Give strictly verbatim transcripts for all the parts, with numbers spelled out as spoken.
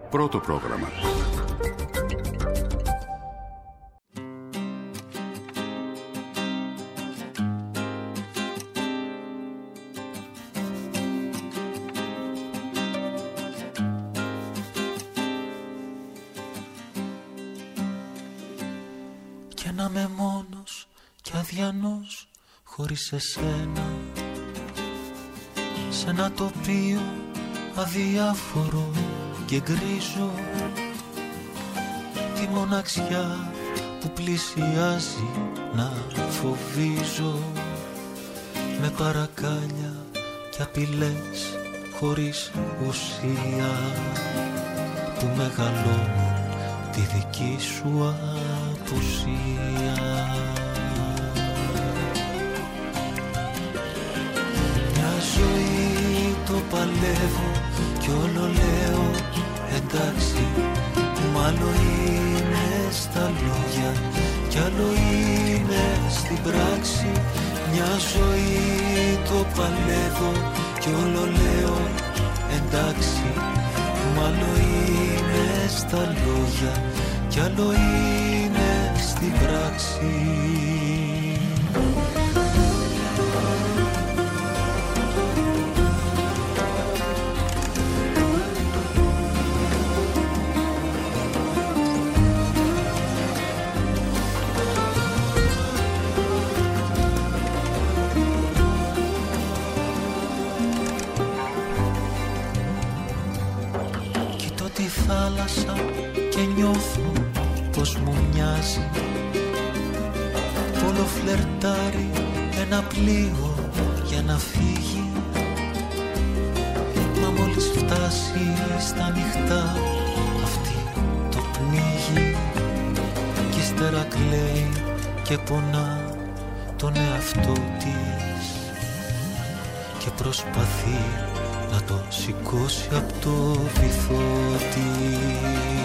Πρώτο πρόγραμμα. Και να είμαι μόνος και αδιανός χωρίς εσένα, σε ένα τοπίο αδιάφορο και γκρίζο, τη μοναξιά που πλησιάζει να φοβίζω, με παρακάλια και απειλές χωρίς ουσία, που μεγαλώνουν τη δική σου απουσία. Μια ζωή το παλεύω κι όλο λέω εντάξει, μ' άλλο είναι στα λόγια κι άλλο είναι στην πράξη. Μια ζωή το παλεύω κι όλο λέω εντάξει, μ' άλλο είναι στα λόγια κι άλλο είναι στην πράξη. Κοιτώ τη θάλασσα και νιώθω πως μου μοιάζει, όλο φλερτάρει ένα πλοίο για να φύγει, μα μόλις φτάσει στα νυχτά αυτή το πνίγει, κι ύστερα κλαίει και πονά τον εαυτό της και προσπαθεί να το σηκώσει απ' το βυθό της.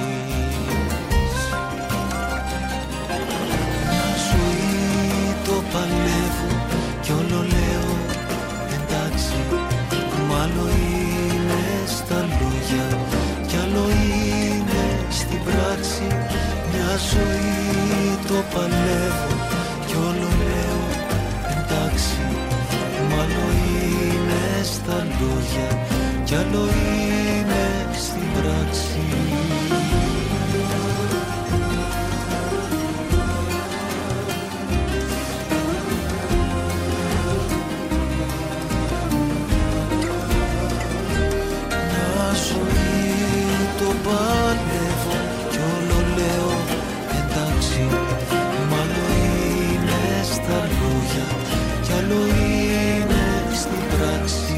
Παλεύω κι όλο λέω εντάξει, μ' άλλο είναι στα λόγια κι άλλο είναι στην πράξη. Μια ζωή το παλεύω κι όλο λέω εντάξει, μ' άλλο είναι στα λόγια κι άλλο είναι στην πράξη. Παλεύω κι όλο λέω εντάξει, μ' άλλο είναι στα λόγια κι άλλο είναι στην πράξη.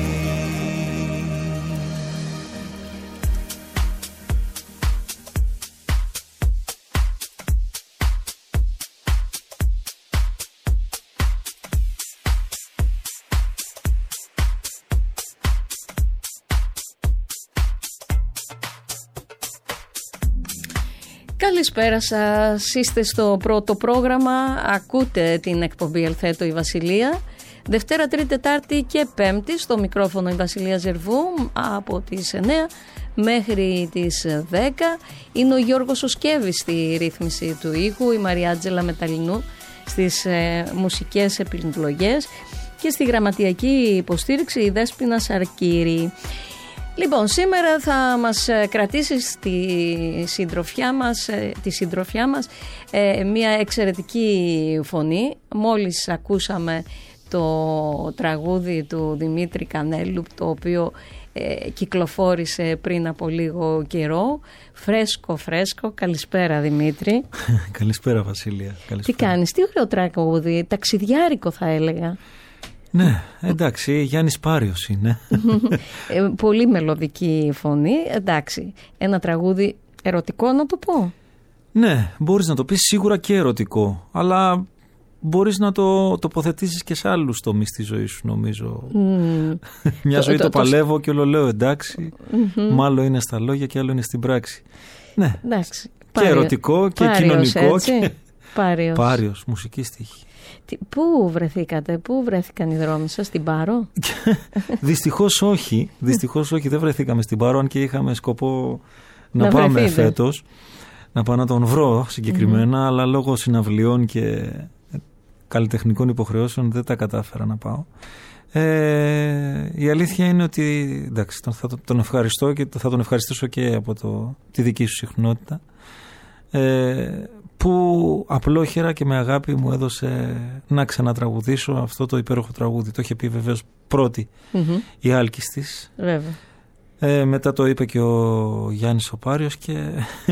Καλησπέρα σας, είστε στο πρώτο πρόγραμμα, ακούτε την εκπομπή Ελθέτω η Βασιλεία. Δευτέρα, Τρίτη, Τετάρτη και Πέμπτη στο μικρόφωνο η Βασιλεία Ζερβού από τις εννιά μέχρι τις δέκα. Είναι ο Γιώργος Οσκέβης στη ρύθμιση του ήχου, η Μαριάτζελα Μεταλλινού στις ε, μουσικές επιλογές και στη γραμματιακή υποστήριξη η Δέσποινα Σαρκύρη. Λοιπόν, σήμερα θα μας κρατήσει στη συντροφιά μας, τη συντροφιά μας ε, μια εξαιρετική φωνή. Μόλις ακούσαμε το τραγούδι του Δημήτρη Κανέλου, το οποίο ε, κυκλοφόρησε πριν από λίγο καιρό. Φρέσκο, φρέσκο. Καλησπέρα Δημήτρη. Καλησπέρα Βασίλεια. Καλησπέρα. Τι κάνεις, τι ωραίο τραγούδι, ταξιδιάρικο θα έλεγα. Ναι, εντάξει, Γιάννης Πάριος είναι. ε, πολύ μελωδική φωνή, εντάξει. Ένα τραγούδι ερωτικό να το πω. Ναι, μπορείς να το πεις σίγουρα και ερωτικό, αλλά μπορείς να το τοποθετήσεις και σε άλλους τομείς στη ζωή σου, νομίζω. Mm. Μια ζωή το, το, το παλεύω και όλο λέω εντάξει, mm-hmm. μάλλον είναι στα λόγια και άλλο είναι στην πράξη. Ναι, εντάξει. Και Πάριο, ερωτικό και Πάριος, κοινωνικό. Έτσι. Και... Πάριος. Πάριος, μουσική στίχη. Πού βρεθήκατε, πού βρέθηκαν οι δρόμοι σας, στην Πάρο? Δυστυχώς όχι, δυστυχώς όχι, δεν βρεθήκαμε στην Πάρο, αν και είχαμε σκοπό να, να πάμε φέτος, να πάω να τον βρω συγκεκριμένα, mm-hmm. αλλά λόγω συναυλιών και καλλιτεχνικών υποχρεώσεων δεν τα κατάφερα να πάω. Ε, η αλήθεια είναι ότι εντάξει, τον, θα τον ευχαριστώ και θα τον ευχαριστήσω και από το, τη δική σου συχνότητα, ε, που απλόχερα και με αγάπη μου έδωσε να ξανατραγουδήσω αυτό το υπέροχο τραγούδι. Το είχε πει βεβαίως πρώτη mm-hmm. η Άλκης της. Βέβαια. Ε, μετά το είπε και ο Γιάννης ο Πάριος και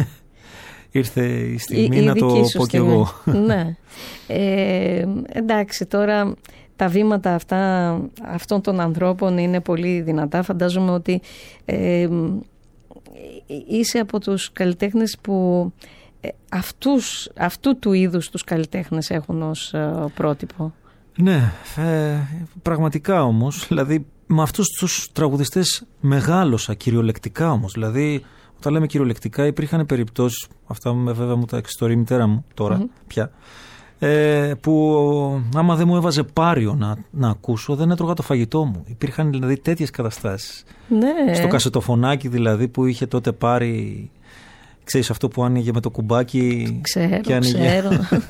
ήρθε η στιγμή η, η να το πω κι εγώ. Ναι. Ε, εντάξει, τώρα τα βήματα αυτά αυτών των ανθρώπων είναι πολύ δυνατά. Φαντάζομαι ότι ε, είσαι από τους καλλιτέχνες που ε, αυτούς, αυτού του είδους τους καλλιτέχνες έχουν ως ε, πρότυπο. Ναι, ε, πραγματικά όμως, δηλαδή με αυτούς τους τραγουδιστές μεγάλωσα κυριολεκτικά όμως, δηλαδή όταν λέμε κυριολεκτικά υπήρχαν περιπτώσεις, αυτά βέβαια μου τα εξιστορεί η μητέρα μου τώρα mm-hmm. πια, ε, που άμα δεν μου έβαζε πάριο να, να ακούσω δεν έτρωγα το φαγητό μου. Υπήρχαν δηλαδή τέτοιες καταστάσεις. Ναι. Στο κασετοφωνάκι δηλαδή που είχε τότε πάρει, ξέρεις αυτό που άνοιγε με το κουμπάκι. Ξέρω, και άνοιγε... ξέρω.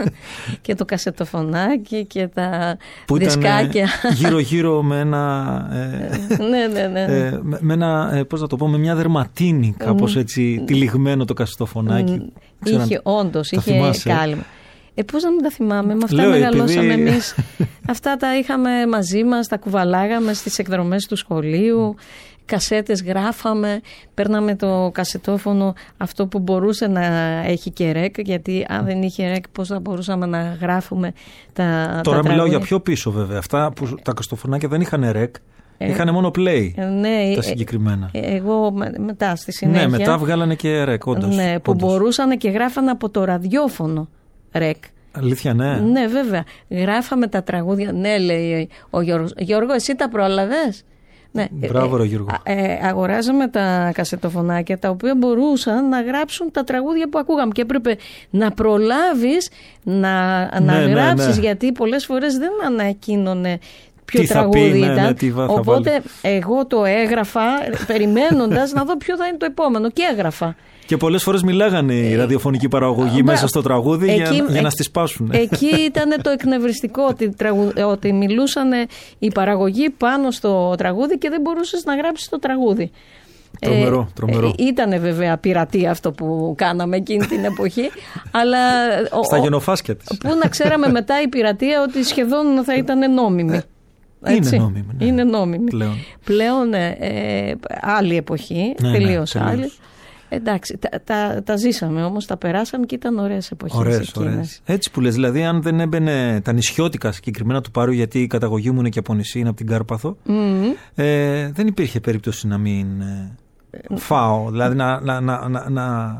Και το κασετοφωνάκι και τα που δισκάκια. Ήταν γύρω γύρω με ένα, ε, ναι, ναι, ναι. Ε, με, με ένα, ε, πώς να το πω, με μια δερματίνη κάπως έτσι τυλιγμένο το κασετοφωνάκι. Είχε Ξέρω, όντως, είχε θυμάσαι. Κάλυμα. Ε, πώς να μην τα θυμάμαι, με αυτά Λέω, μεγαλώσαμε επειδή... εμείς. Αυτά τα είχαμε μαζί μας, τα κουβαλάγαμε στις εκδρομές του σχολείου, κασέτες γράφαμε, παίρναμε το κασετόφωνο αυτό που μπορούσε να έχει και ρεκ, γιατί αν δεν είχε ρεκ πώς θα μπορούσαμε να γράφουμε τα Τώρα τα μιλάω για πιο πίσω βέβαια, αυτά που τα κασετοφωνάκια δεν είχαν ρεκ. Ε, είχαν μόνο play ναι, τα συγκεκριμένα. Ε, εγώ με, μετά στη συνέχεια. Ναι, μετά βγάλανε και ρεκ, όντως. Ναι, που όντως. μπορούσαν και γράφανε από το ραδιόφωνο ρεκ. Αλήθεια, ναι. Ναι, βέβαια. Γράφαμε τα τραγούδια. Ναι, λέει ο Γιώργος. Γιώργο, εσύ τα πρόλαβες? Ναι. Μπράβο, ρε Γιώργο. Ε, ε, αγοράζαμε τα κασετοφωνάκια τα οποία μπορούσαν να γράψουν τα τραγούδια που ακούγαμε και έπρεπε να προλάβεις να, να ναι, γράψεις ναι, ναι. γιατί πολλές φορές δεν ανακοίνωνε ποιο τι τραγούδι πει, ήταν. Ναι, ναι, τι Οπότε εγώ το έγραφα περιμένοντας να δω ποιο θα είναι το επόμενο και έγραφα. Και πολλές φορές μιλάγανε η ραδιοφωνική παραγωγή ε, μέσα στο τραγούδι εκεί, για, για να στη σπάσουν. Εκεί ήταν το εκνευριστικό ότι, τραγου, ότι μιλούσαν οι παραγωγοί πάνω στο τραγούδι και δεν μπορούσες να γράψεις το τραγούδι. Τρομερό, τρομερό. Ε, ήτανε βέβαια πειρατεία αυτό που κάναμε εκείνη την εποχή, αλλά στα γενοφάσκια της. Πού να ξέραμε μετά η πειρατεία ότι σχεδόν θα ήταν νόμιμη. Έτσι. Είναι νόμιμη. Ναι. Είναι νόμιμη. Πλέον, Πλέον ε, άλλη εποχή, ναι, τελείως ναι, άλλη. Εντάξει, τα, τα, τα ζήσαμε όμως, τα περάσαμε και ήταν ωραίες εποχές. Ωραίες, ωραίες. Έτσι που λες, δηλαδή αν δεν έμπαινε τα νησιώτικα συγκεκριμένα του Πάρου, γιατί η καταγωγή μου είναι και από νησί, είναι από την Κάρπαθο, mm-hmm. ε, δεν υπήρχε περίπτωση να μην ε, φάω, δηλαδή να, να, να, να, να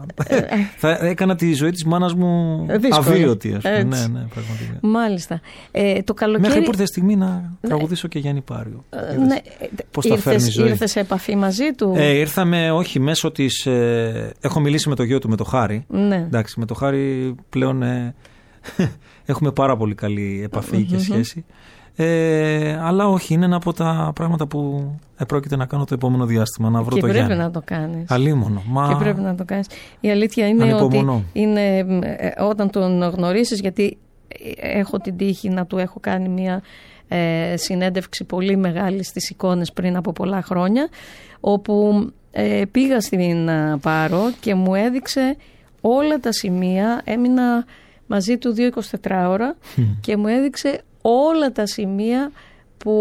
θα έκανα τη ζωή της μάνας μου αβίωτη, ας πούμε. Ναι, ναι, πραγματικά. Μάλιστα. Ε, το καλοκαίρι... Μέχρι που ήρθε η στιγμή να τραγουδήσω και Γιάννη Πάριο. Ναι. Πώς τα φέρνει η ζωή. Ήρθες σε επαφή μαζί του? Ε, ήρθαμε, όχι, μέσω της... Ε, έχω μιλήσει με το γιο του, με το Χάρη. Ναι. Εντάξει, με το Χάρη πλέον ε, έχουμε πάρα πολύ καλή επαφή mm-hmm. και σχέση. Ε, αλλά όχι, είναι ένα από τα πράγματα που επρόκειται να κάνω το επόμενο διάστημα, να βρω και το Γιάννη. Και πρέπει να το κάνεις. Αλίμονο. Μα... Και πρέπει να το κάνεις. Η αλήθεια είναι ανυπομονώ. ότι είναι, ε, όταν τον γνωρίσεις, γιατί έχω την τύχη να του έχω κάνει μια ε, συνέντευξη πολύ μεγάλη στις εικόνες πριν από πολλά χρόνια, όπου ε, πήγα στην Πάρο και μου έδειξε όλα τα σημεία, έμεινα μαζί του δύο εικοσιτετράωρα και μου έδειξε όλα τα σημεία που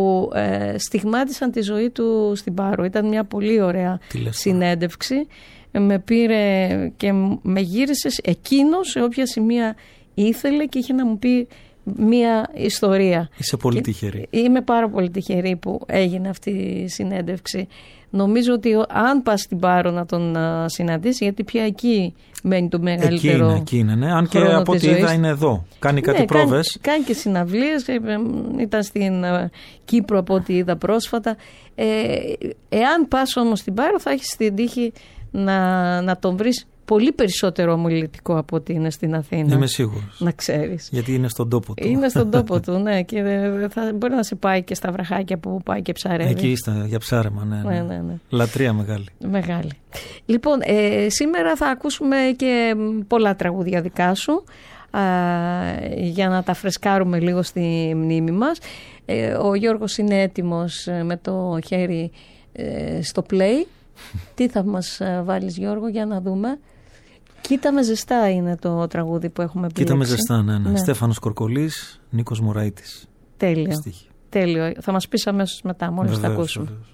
ε, στιγμάτισαν τη ζωή του στην Πάρο. Ήταν μια πολύ ωραία συνέντευξη. Με πήρε και με γύρισε εκείνος σε όποια σημεία ήθελε και είχε να μου πει μια ιστορία. Είσαι πολύ τυχερή. Είμαι πάρα πολύ τυχερή που έγινε αυτή η συνέντευξη. Νομίζω ότι αν πας στην Πάρο να τον συναντήσει, γιατί πια εκεί μένει το μεγαλύτερο. Εκεί είναι, εκεί είναι, ναι. Αν και από ό,τι είδα είναι εδώ. Κάνει κάτι ναι, πρόβες. Κάνει, κάνει και συναυλίες. Ήταν στην Κύπρο από ό,τι είδα πρόσφατα. Ε, εάν πας όμως στην Πάρο θα έχεις την τύχη να, να τον βρεις πολύ περισσότερο ομιλητικό από ότι είναι στην Αθήνα. Είμαι σίγουρος. Να ξέρεις. Γιατί είναι στον τόπο του. Είναι στον τόπο του, ναι. Και θα, μπορεί να σε πάει και στα βραχάκια που πάει και ψαρεύει. Εκεί είστε για ψάρεμα, ναι. ναι. ναι, ναι, ναι. Λατρεία μεγάλη. Μεγάλη. Λοιπόν, ε, σήμερα θα ακούσουμε και πολλά τραγούδια δικά σου, α, για να τα φρεσκάρουμε λίγο στη μνήμη μας. Ε, ο Γιώργος είναι έτοιμος με το χέρι ε, στο play. Τι θα μας βάλεις, Γιώργο, για να δούμε? Κοίτα με ζεστά είναι το τραγούδι που έχουμε επιλέξει. Κοίτα με ζεστά, ναι, ναι. ναι. Στέφανος Κορκολής, Νίκος Μωραΐτης. Τέλειο. Τέλειο. Θα μας πεις αμέσως μετά, μόλις θα ακούσουμε. Βεβαίως.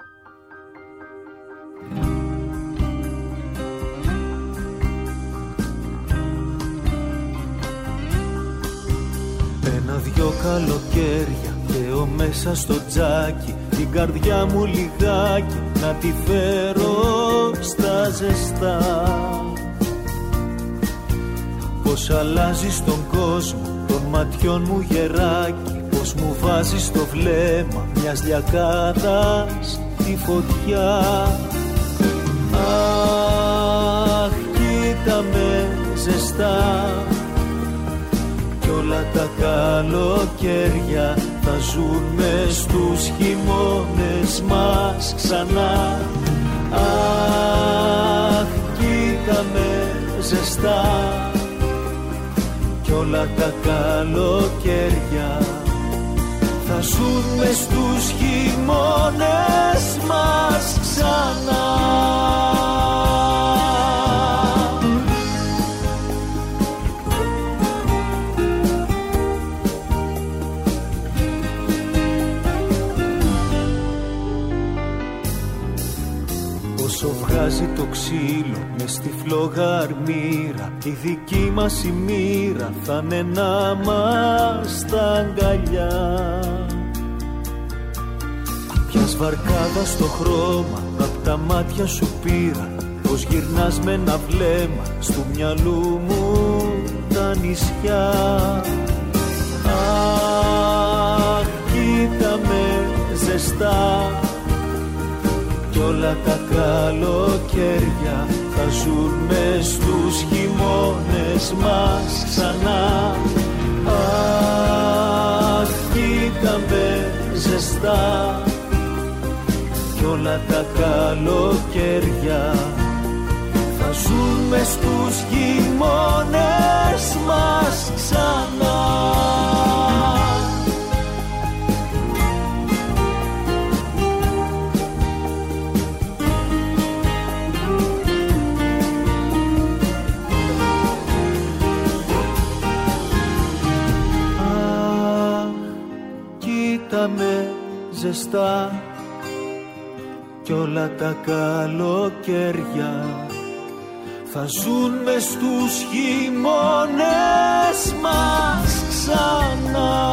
Ένα-δυο καλοκαίρια καίω μέσα στο τζάκι, την καρδιά μου λιγάκι να τη φέρω στα ζεστά. Πως αλλάζεις τον κόσμο των ματιών μου γεράκι, πως μου βάζεις στο βλέμμα μιας λιακάδας τη φωτιά. Αχ, κοίτα με ζεστά, κι όλα τα καλοκαίρια θα ζουν μες στους χειμώνες μας ξανά. Αχ, κοίτα με ζεστά, κι όλα τα καλοκαίρια θα ζουν μες στους χειμώνες μας ξανά. Όσο βγάζει το ξύλο μες στη φλόγα-αρμύρα, η δική μας η μοίρα θα είναι να μας τα αγκαλιά. Ποιας βαρκάδα στο χρώμα απ' τα μάτια σου πήρα, πως γυρνάς με ένα βλέμμα στου μυαλού μου τα νησιά. Αχ, κοίτα με ζεστά, κι όλα τα καλοκαίρια θα ζουν μες στους χειμώνες μας ξανά. Αχ, κοίτα με ζεστά, κι όλα τα καλοκαίρια θα ζουν μες στους χειμώνες μας ξανά. Με ζεστά, κι όλα τα καλοκαίρια θα ζουν μες στους χειμώνες μας ξανά.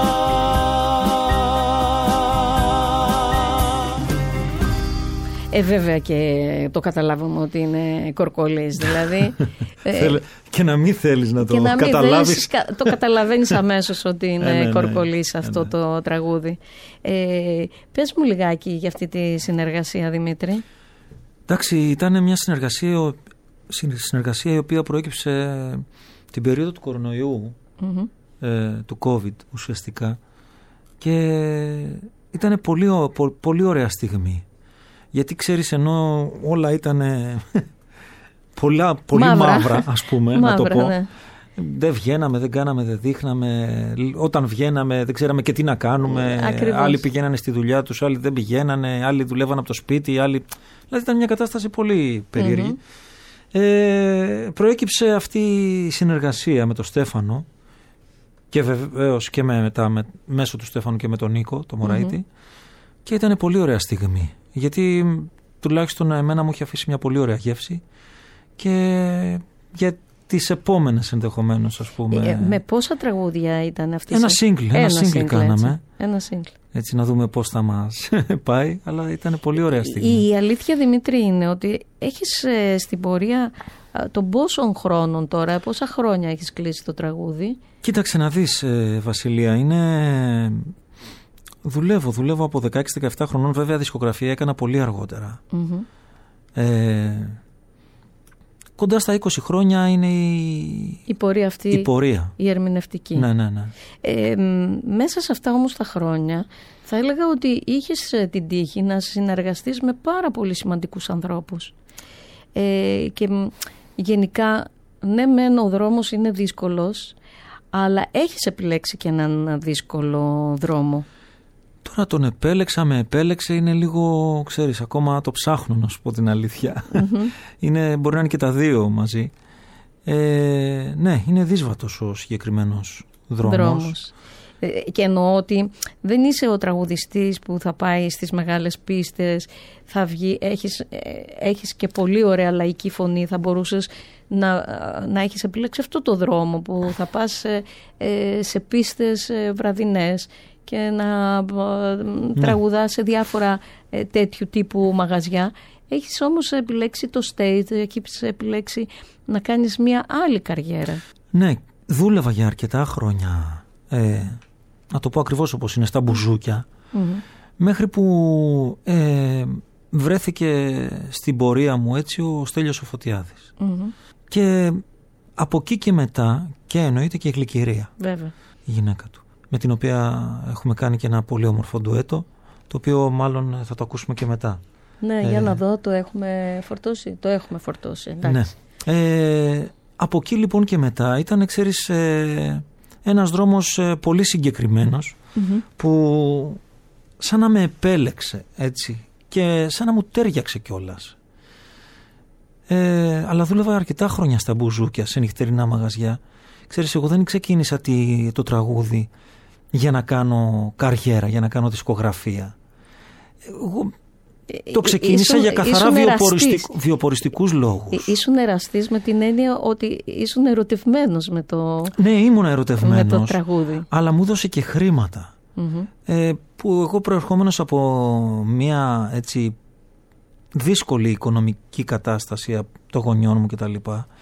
Ε, βέβαια και το καταλάβουμε ότι είναι Κορκολής, δηλαδή. ε, και να μην θέλεις να το καταλάβεις. Το καταλαβαίνεις αμέσως ότι είναι ε, ναι, Κορκολής ναι, αυτό ναι. το τραγούδι. Ε, πες μου λιγάκι για αυτή τη συνεργασία, Δημήτρη. Εντάξει, ήταν μια συνεργασία, συνεργασία η οποία προέκυψε την περίοδο του κορονοϊού, mm-hmm. ε, του COVID ουσιαστικά, και ήταν πολύ, πολύ ωραία στιγμή. Γιατί ξέρεις, ενώ όλα ήταν πολλά, πολύ μαύρα, μαύρα ας πούμε, μαύρα, να το πω. Ναι. Δεν βγαίναμε, δεν κάναμε, δεν δείχναμε. Όταν βγαίναμε δεν ξέραμε και τι να κάνουμε. Ακριβώς. Άλλοι πηγαίνανε στη δουλειά τους, άλλοι δεν πηγαίνανε, άλλοι δουλεύαν από το σπίτι, άλλοι... Δηλαδή ήταν μια κατάσταση πολύ περίεργη. Mm-hmm. Ε, προέκυψε αυτή η συνεργασία με τον Στέφανο και βεβαίως και με, μετά με, μέσω του Στέφανου και με τον Νίκο, τον Μωραΐτη, mm-hmm. και ήταν πολύ ωραία στιγμή. Γιατί τουλάχιστον εμένα μου είχε αφήσει μια πολύ ωραία γεύση και για τις επόμενες ενδεχομένως, ας πούμε. Ε, με πόσα τραγούδια ήταν αυτή? Ένα σύγκλι, ένα σύγκλι κάναμε. Έτσι. Ένα σύγκλι. Έτσι να δούμε πώς θα μας πάει, αλλά ήταν πολύ ωραία στιγμή. Η αλήθεια, Δημήτρη, είναι ότι έχεις ε, στην πορεία ε, των πόσων χρόνων τώρα, πόσα χρόνια έχεις κλείσει το τραγούδι? Κοίταξε να δεις, ε, Βασιλεία, είναι... Δουλεύω, δουλεύω από δεκαέξι δεκαεπτά χρονών, βέβαια δισκογραφία έκανα πολύ αργότερα. Mm-hmm. Ε, κοντά στα είκοσι χρόνια είναι η, η πορεία αυτή, η, πορεία. η ερμηνευτική. Ναι, ναι, ναι. Ε, μέσα σε αυτά όμως τα χρόνια θα έλεγα ότι είχες την τύχη να συνεργαστείς με πάρα πολύ σημαντικούς ανθρώπους. Ε, και γενικά, ναι μεν ο δρόμος είναι δύσκολος, αλλά έχεις επιλέξει και έναν δύσκολο δρόμο. Τώρα τον επέλεξα, με επέλεξε, είναι λίγο, ξέρεις, ακόμα το ψάχνω να σου πω την αλήθεια. Mm-hmm. Είναι, μπορεί να είναι και τα δύο μαζί. Ε, ναι, είναι δύσβατος ο συγκεκριμένος δρόμος. δρόμος. Ε, και εννοώ ότι δεν είσαι ο τραγουδιστής που θα πάει στις μεγάλες πίστες, θα βγει, έχεις, ε, έχεις και πολύ ωραία λαϊκή φωνή, θα μπορούσες να, να έχεις επιλέξει αυτό το δρόμο που θα πας ε, ε, σε πίστες ε, βραδινές και να ναι. τραγουδάς σε διάφορα ε, τέτοιου τύπου μαγαζιά. Έχεις όμως επιλέξει το stage, έχεις επιλέξει να κάνεις μια άλλη καριέρα. Ναι, δούλευα για αρκετά χρόνια, ε, να το πω ακριβώς όπως είναι, στα μπουζούκια, mm-hmm. μέχρι που ε, βρέθηκε στην πορεία μου έτσι ο Στέλιος ο Φωτιάδης. Mm-hmm. Και από εκεί και μετά, και εννοείται και η Γλυκυρία, βέβαια, η γυναίκα του, με την οποία έχουμε κάνει και ένα πολύ όμορφο ντουέτο, το οποίο μάλλον θα το ακούσουμε και μετά. Ναι, ε, για να δω, το έχουμε φορτώσει. Το έχουμε φορτώσει, εντάξει. Ναι. Ε, από εκεί λοιπόν και μετά ήταν, ξέρεις, ε, ένας δρόμος ε, πολύ συγκεκριμένος, mm-hmm. που σαν να με επέλεξε, έτσι, και σαν να μου τέριαξε κιόλας. Ε, αλλά δούλευα αρκετά χρόνια στα μπουζούκια, σε νυχτερινά μαγαζιά. Ξέρεις, εγώ δεν ξεκίνησα τη, το τραγούδι για να κάνω καριέρα, για να κάνω δισκογραφία. Εγώ το ξεκίνησα ήσουν, για καθαρά βιοποριστικ, βιοποριστικούς λόγους. Ήσουν εραστής με την έννοια ότι ήσουν ερωτευμένος με το, ναι, ήμουν ερωτευμένος, με το τραγούδι. Αλλά μου έδωσε και χρήματα. Mm-hmm. Ε, που εγώ προερχόμενος από μια έτσι δύσκολη οικονομική κατάσταση των γονιών μου κτλ.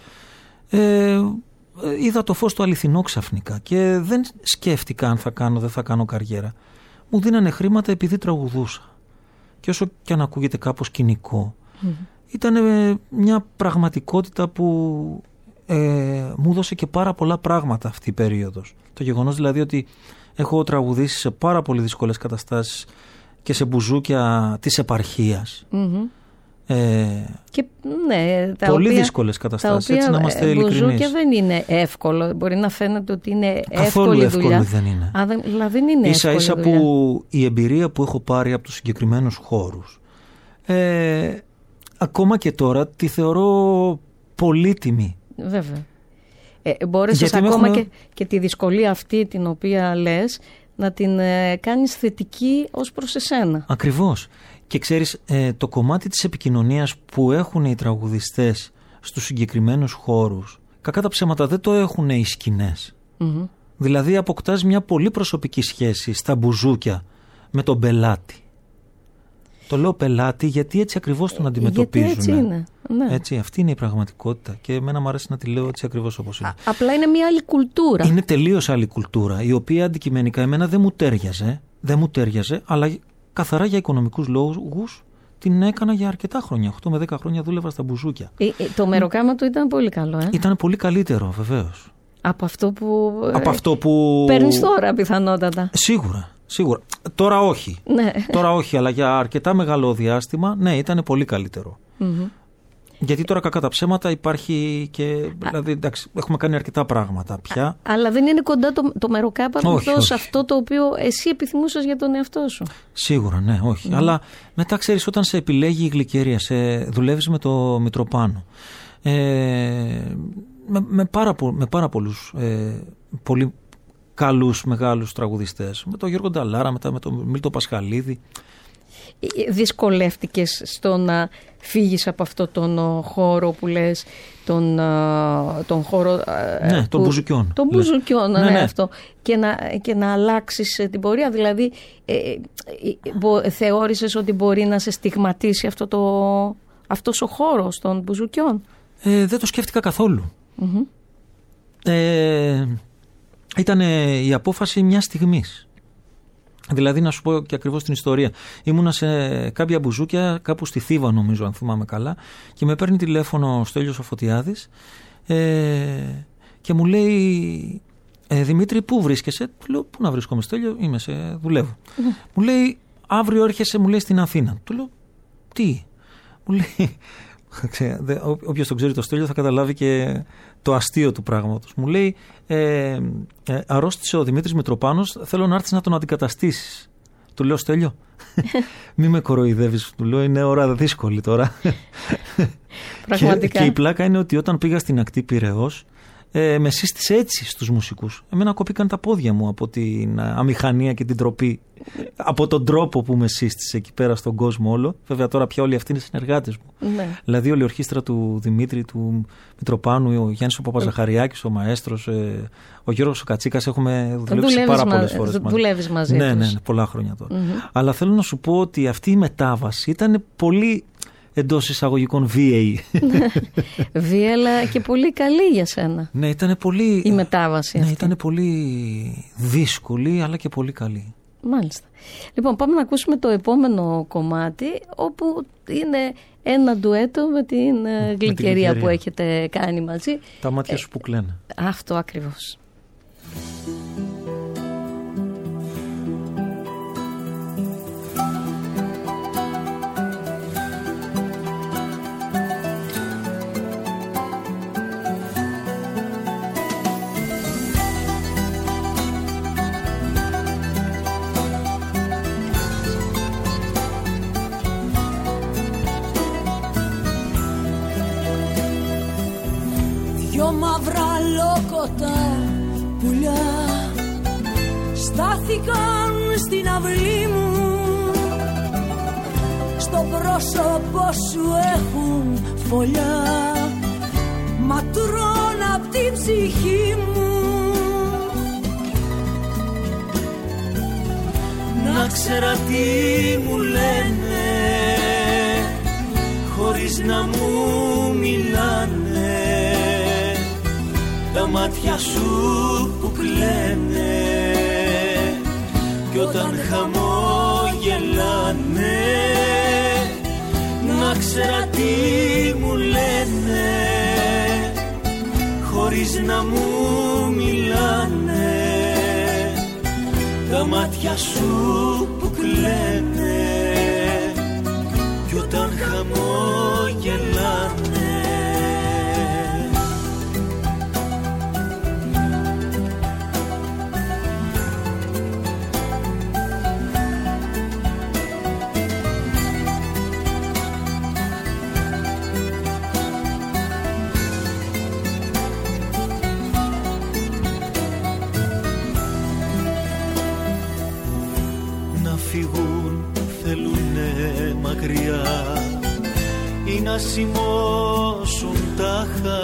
Ε, είδα το φως το αληθινό ξαφνικά και δεν σκέφτηκα αν θα κάνω, δεν θα κάνω καριέρα. Μου δίνανε χρήματα επειδή τραγουδούσα. Και όσο και αν ακούγεται κάπως κοινικό, mm. ήταν μια πραγματικότητα που ε, μου έδωσε και πάρα πολλά πράγματα αυτή η περίοδος. Το γεγονός δηλαδή ότι έχω τραγουδήσει σε πάρα πολύ δύσκολες καταστάσεις και σε μπουζούκια της επαρχίας. Mm-hmm. Ε, και, ναι, τα πολύ οποία, δύσκολες καταστάσεις, οποία, έτσι να είμαστε ειλικρινείς. Τα μπουζούκια δεν είναι εύκολο. Μπορεί να φαίνεται ότι είναι καθόλου εύκολη εύκολη δουλειά. δεν είναι. Α, δεν, δηλαδή δεν είναι ίσα ίσα δουλειά. Που η εμπειρία που έχω πάρει από τους συγκεκριμένους χώρους, ε, ακόμα και τώρα τη θεωρώ πολύτιμη. Βέβαια. Ε, μπόρεσες ακόμα έχουμε... και, και τη δυσκολία αυτή την οποία λες να την ε, κάνεις θετική ως προς εσένα. Ακριβώς. Και ξέρεις, ε, το κομμάτι της επικοινωνίας που έχουν οι τραγουδιστές στους συγκεκριμένους χώρους, κακά τα ψέματα δεν το έχουν οι σκηνές. Mm-hmm. Δηλαδή αποκτάς μια πολύ προσωπική σχέση στα μπουζούκια με τον πελάτη. Το λέω πελάτη γιατί έτσι ακριβώς τον αντιμετωπίζουν. Γιατί έτσι είναι. Ναι. Έτσι, αυτή είναι η πραγματικότητα και εμένα μου αρέσει να τη λέω έτσι ακριβώς όπως είναι. Α, απλά είναι μια άλλη κουλτούρα. Είναι τελείως άλλη κουλτούρα, η οποία αντικειμενικά εμένα δεν μου τέριαζε, δεν μου τέριαζε, αλλά καθαρά για οικονομικούς λόγους την έκανα για αρκετά χρόνια. οκτώ με δέκα χρόνια δούλευα στα μπουζούκια. Ε, ε, το μεροκάμα του ήταν πολύ καλό, ε. Ήταν πολύ καλύτερο, βεβαίως. Από αυτό που, Από αυτό που... παίρνεις τώρα πιθανότατα. Σίγουρα, σίγουρα. Τώρα όχι. Ναι. Τώρα όχι, αλλά για αρκετά μεγάλο διάστημα, ναι, ήταν πολύ καλύτερο. Mm-hmm. Γιατί τώρα κακά τα ψέματα υπάρχει και. Δηλαδή, εντάξει, έχουμε κάνει αρκετά πράγματα πια. Α, αλλά δεν είναι κοντά το, το μεροκάμα σε αυτό το οποίο εσύ επιθυμούσες για τον εαυτό σου. Σίγουρα, ναι, όχι. Mm. Αλλά μετά ξέρεις, όταν σε επιλέγει η Γλυκερία, σε δουλεύεις με το Μητροπάνο. Ε, με, με, πάρα, με πάρα πολλούς ε, πολύ καλούς μεγάλους τραγουδιστές. Με τον Γιώργο Νταλάρα, μετά με τον Μίλτο Πασχαλίδη. Δυσκολεύτηκες στο να φύγεις από αυτό τον χώρο που λες, τον, τον χώρο... Ναι, που, των μπουζουκιών. Των μπουζουκιών, ναι, ναι, ναι. Αυτό. Και να, και να αλλάξεις την πορεία. Δηλαδή, ε, ε, θεώρησες ότι μπορεί να σε στιγματίσει αυτό το, αυτός ο χώρος των μπουζουκιών. Ε, δεν το σκέφτηκα καθόλου. Mm-hmm. Ε, ήταν η απόφαση μιας στιγμής. Δηλαδή, να σου πω και ακριβώς την ιστορία. Ήμουνα σε κάποια μπουζούκια, κάπου στη Θήβα, νομίζω, αν θυμάμαι καλά, και με παίρνει τηλέφωνο ο Στέλιος ο Φωτιάδης ε, και μου λέει, ε, Δημήτρη, πού βρίσκεσαι? Του λέω, πού να βρίσκομαι, Στέλιο, είμαι σε, δουλεύω. Mm. Μου λέει, αύριο έρχεσαι, μου λέει, στην Αθήνα. Του λέω, τι? Μου λέει, όποιος τον ξέρει το Στέλιο θα καταλάβει και το αστείο του πράγματος. Μου λέει, ε, ε, αρρώστησε ο Δημήτρης Μητροπάνος, θέλω να έρθεις να τον αντικαταστήσεις. Του λέω, Στέλιο, μη με κοροϊδεύεις. Του λέω, είναι ώρα δύσκολη τώρα. Πραγματικά. Και, και η πλάκα είναι ότι όταν πήγα στην ακτή Πειραιώς, ε, με σύστησε έτσι στους μουσικούς. Εμένα κοπήκαν τα πόδια μου από την αμηχανία και την τροπή, από τον τρόπο που με σύστησε εκεί πέρα στον κόσμο όλο. Βέβαια τώρα πια όλοι αυτοί είναι συνεργάτες μου. Ναι. Δηλαδή όλη η ορχήστρα του Δημήτρη, του Μητροπάνου, ο Γιάννης ο Παπαζαχαριάκης, ο μαέστρος, ε, ο Γιώργος ο Κατσίκας, έχουμε δουλέψει πάρα πολλές μα... φορές. Δουλεύεις μαζί ναι, τους. Ναι, ναι, πολλά χρόνια τώρα. Mm-hmm. Αλλά θέλω να σου πω ότι αυτή η μετάβαση ήταν πολύ, εντός εισαγωγικών, βίαιη. Βίαιη, αλλά και πολύ καλή για σένα. Ναι, ήταν πολύ... η μετάβαση ναι, αυτή. Ήταν πολύ δύσκολη, αλλά και πολύ καλή. Μάλιστα. Λοιπόν, πάμε να ακούσουμε το επόμενο κομμάτι, όπου είναι ένα ντουέτο με την με γλυκερία την που έχετε κάνει μαζί. Τα μάτια σου που κλαίνε. Αυτό ακριβώς. Δυο μαύρα λόκοτα πουλιά στάθηκαν στην αυλή μου, στο πρόσωπο σου έχουν φωλιά, μα τρώνε απ' την ψυχή μου. Να ξέρα τι μου λένε χωρίς να μου μιλάνε, τα μάτια σου που κλαίνε κι όταν χαμόγελάνε. Να ξέρα τι μου λένε χωρίς να μου μιλάνε, τα μάτια σου που κλαίνε κι όταν χαμόγελάνε. Θέλουνε μακριά ή να σημώσουν τάχα,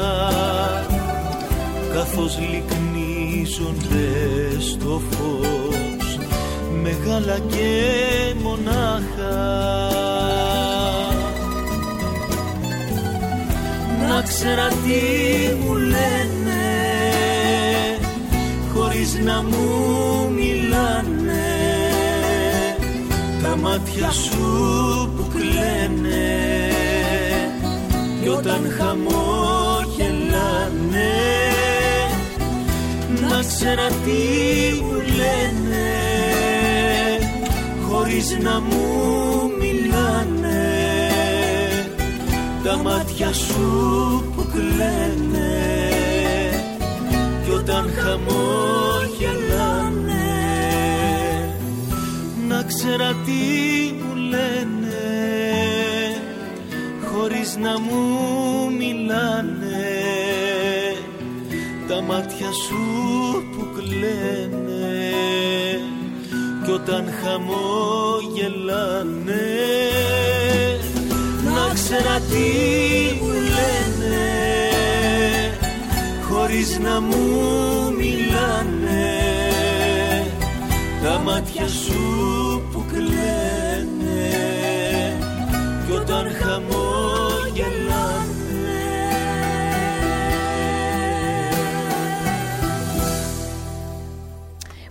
καθώς λυκνίζονται στο φως μεγάλα και μονάχα. Να ξέρα τι μου λένε χωρίς να μου μιλάνε, τα μάτια σου που κλαίνε κι όταν χαμόγελάνε. Να ξέρα τι μου λένε χωρίς να μου μιλάνε, τα μάτια σου που κλαίνε κι όταν χαμόγελάνε. Να ξέρα τι μου λένε χωρίς να μου μιλάνε, τα μάτια σου που κλαίνε κι όταν χαμόγελάνε. Να ξέρα τι μου λένε χωρίς να μου μιλάνε, τα μάτια σου που κλαίνε κι όταν χαμόγελάνε.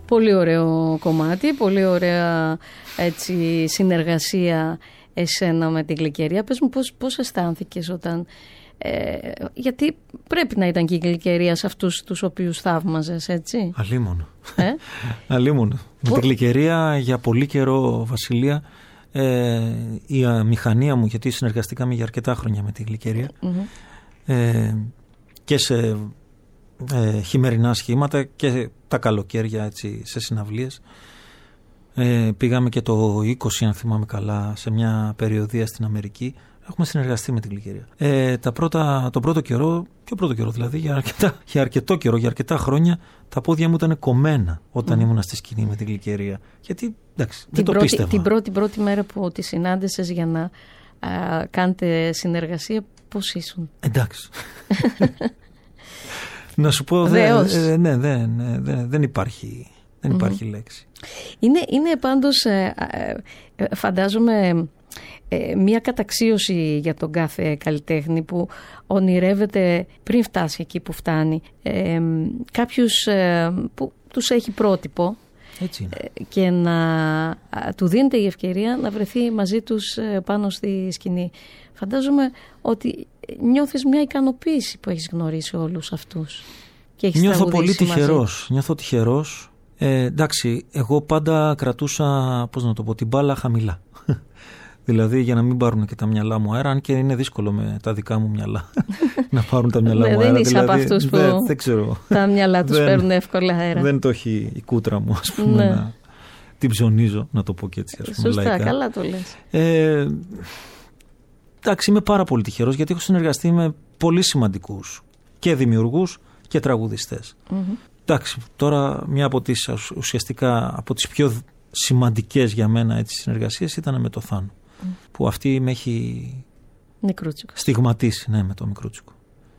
Πολύ ωραίο κομμάτι, πολύ ωραία έτσι, συνεργασία εσένα με την Γλυκερία. Πες μου πώς, πώς αισθάνθηκες όταν... Ε, γιατί πρέπει να ήταν και η Γλυκερία σε αυτούς τους οποίους θαύμαζες, έτσι. Αλίμονο. Ε? Αλίμονο. Με την Γλυκερία για πολύ καιρό, Βασιλεία, ε, η μηχανία μου, γιατί συνεργαστήκαμε για αρκετά χρόνια με την Γλυκερία, mm-hmm. ε, και σε ε, χειμερινά σχήματα και τα καλοκαίρια, έτσι, σε συναυλίες. Ε, πήγαμε και το είκοσι, αν θυμάμαι καλά, σε μια περιοδεία στην Αμερική. Έχουμε συνεργαστεί με την Γλυκερία. Ε, τα πρώτα, τον πρώτο καιρό, ποιο πρώτο καιρό δηλαδή, για, αρκετά, για αρκετό καιρό, για αρκετά χρόνια, τα πόδια μου ήταν κομμένα όταν mm. ήμουν στη σκηνή με την Γλυκερία. Γιατί, εντάξει, δεν το πρώτη, πίστευα. Την πρώτη, πρώτη μέρα που τη συνάντησες για να α, κάνετε συνεργασία, πώς ήσουν? Εντάξει. Να σου πω, δε, ε, ναι, δε, ναι, δε, δεν υπάρχει, δεν υπάρχει mm-hmm. λέξη. Είναι, είναι πάντως, ε, ε, φαντάζομαι... Ε, μία καταξίωση για τον κάθε καλλιτέχνη που ονειρεύεται πριν φτάσει εκεί που φτάνει ε, κάποιους ε, που τους έχει πρότυπο. Έτσι είναι. Ε, και να α, του δίνεται η ευκαιρία να βρεθεί μαζί τους ε, πάνω στη σκηνή. Φαντάζομαι ότι νιώθεις μια ικανοποίηση που έχεις γνωρίσει όλους αυτούς και έχεις Νιώθω πολύ τυχερός, μαζί. Νιώθω τυχερός. Ε, εντάξει, εγώ πάντα κρατούσα, πώς να το πω, την μπάλα χαμηλά. Δηλαδή για να μην πάρουν και τα μυαλά μου αέρα, αν και είναι δύσκολο με τα δικά μου μυαλά να πάρουν τα μυαλά μου αέρα. Δεν είσαι δηλαδή, από αυτούς που δεν, δεν ξέρω. Τα μυαλά τους παίρνουν εύκολα αέρα. Δεν το έχει η κούτρα μου, ας πούμε, ναι. να την ψωνίζω, να το πω και έτσι. Ας πούμε, σωστά, λαϊκά. Καλά το λες. Ε, εντάξει, είμαι πάρα πολύ τυχερός γιατί έχω συνεργαστεί με πολύ σημαντικούς και δημιουργούς και τραγουδιστές. Mm-hmm. Εντάξει, τώρα μια από τις ουσιαστικά από τις πιο σημαντικές για μένα έτσι, συνεργασίες ήταν με το Θάνο. Mm. Που αυτή με έχει Μικρούτσικο. Στιγματίσει, ναι, με το Μικρούτσικο.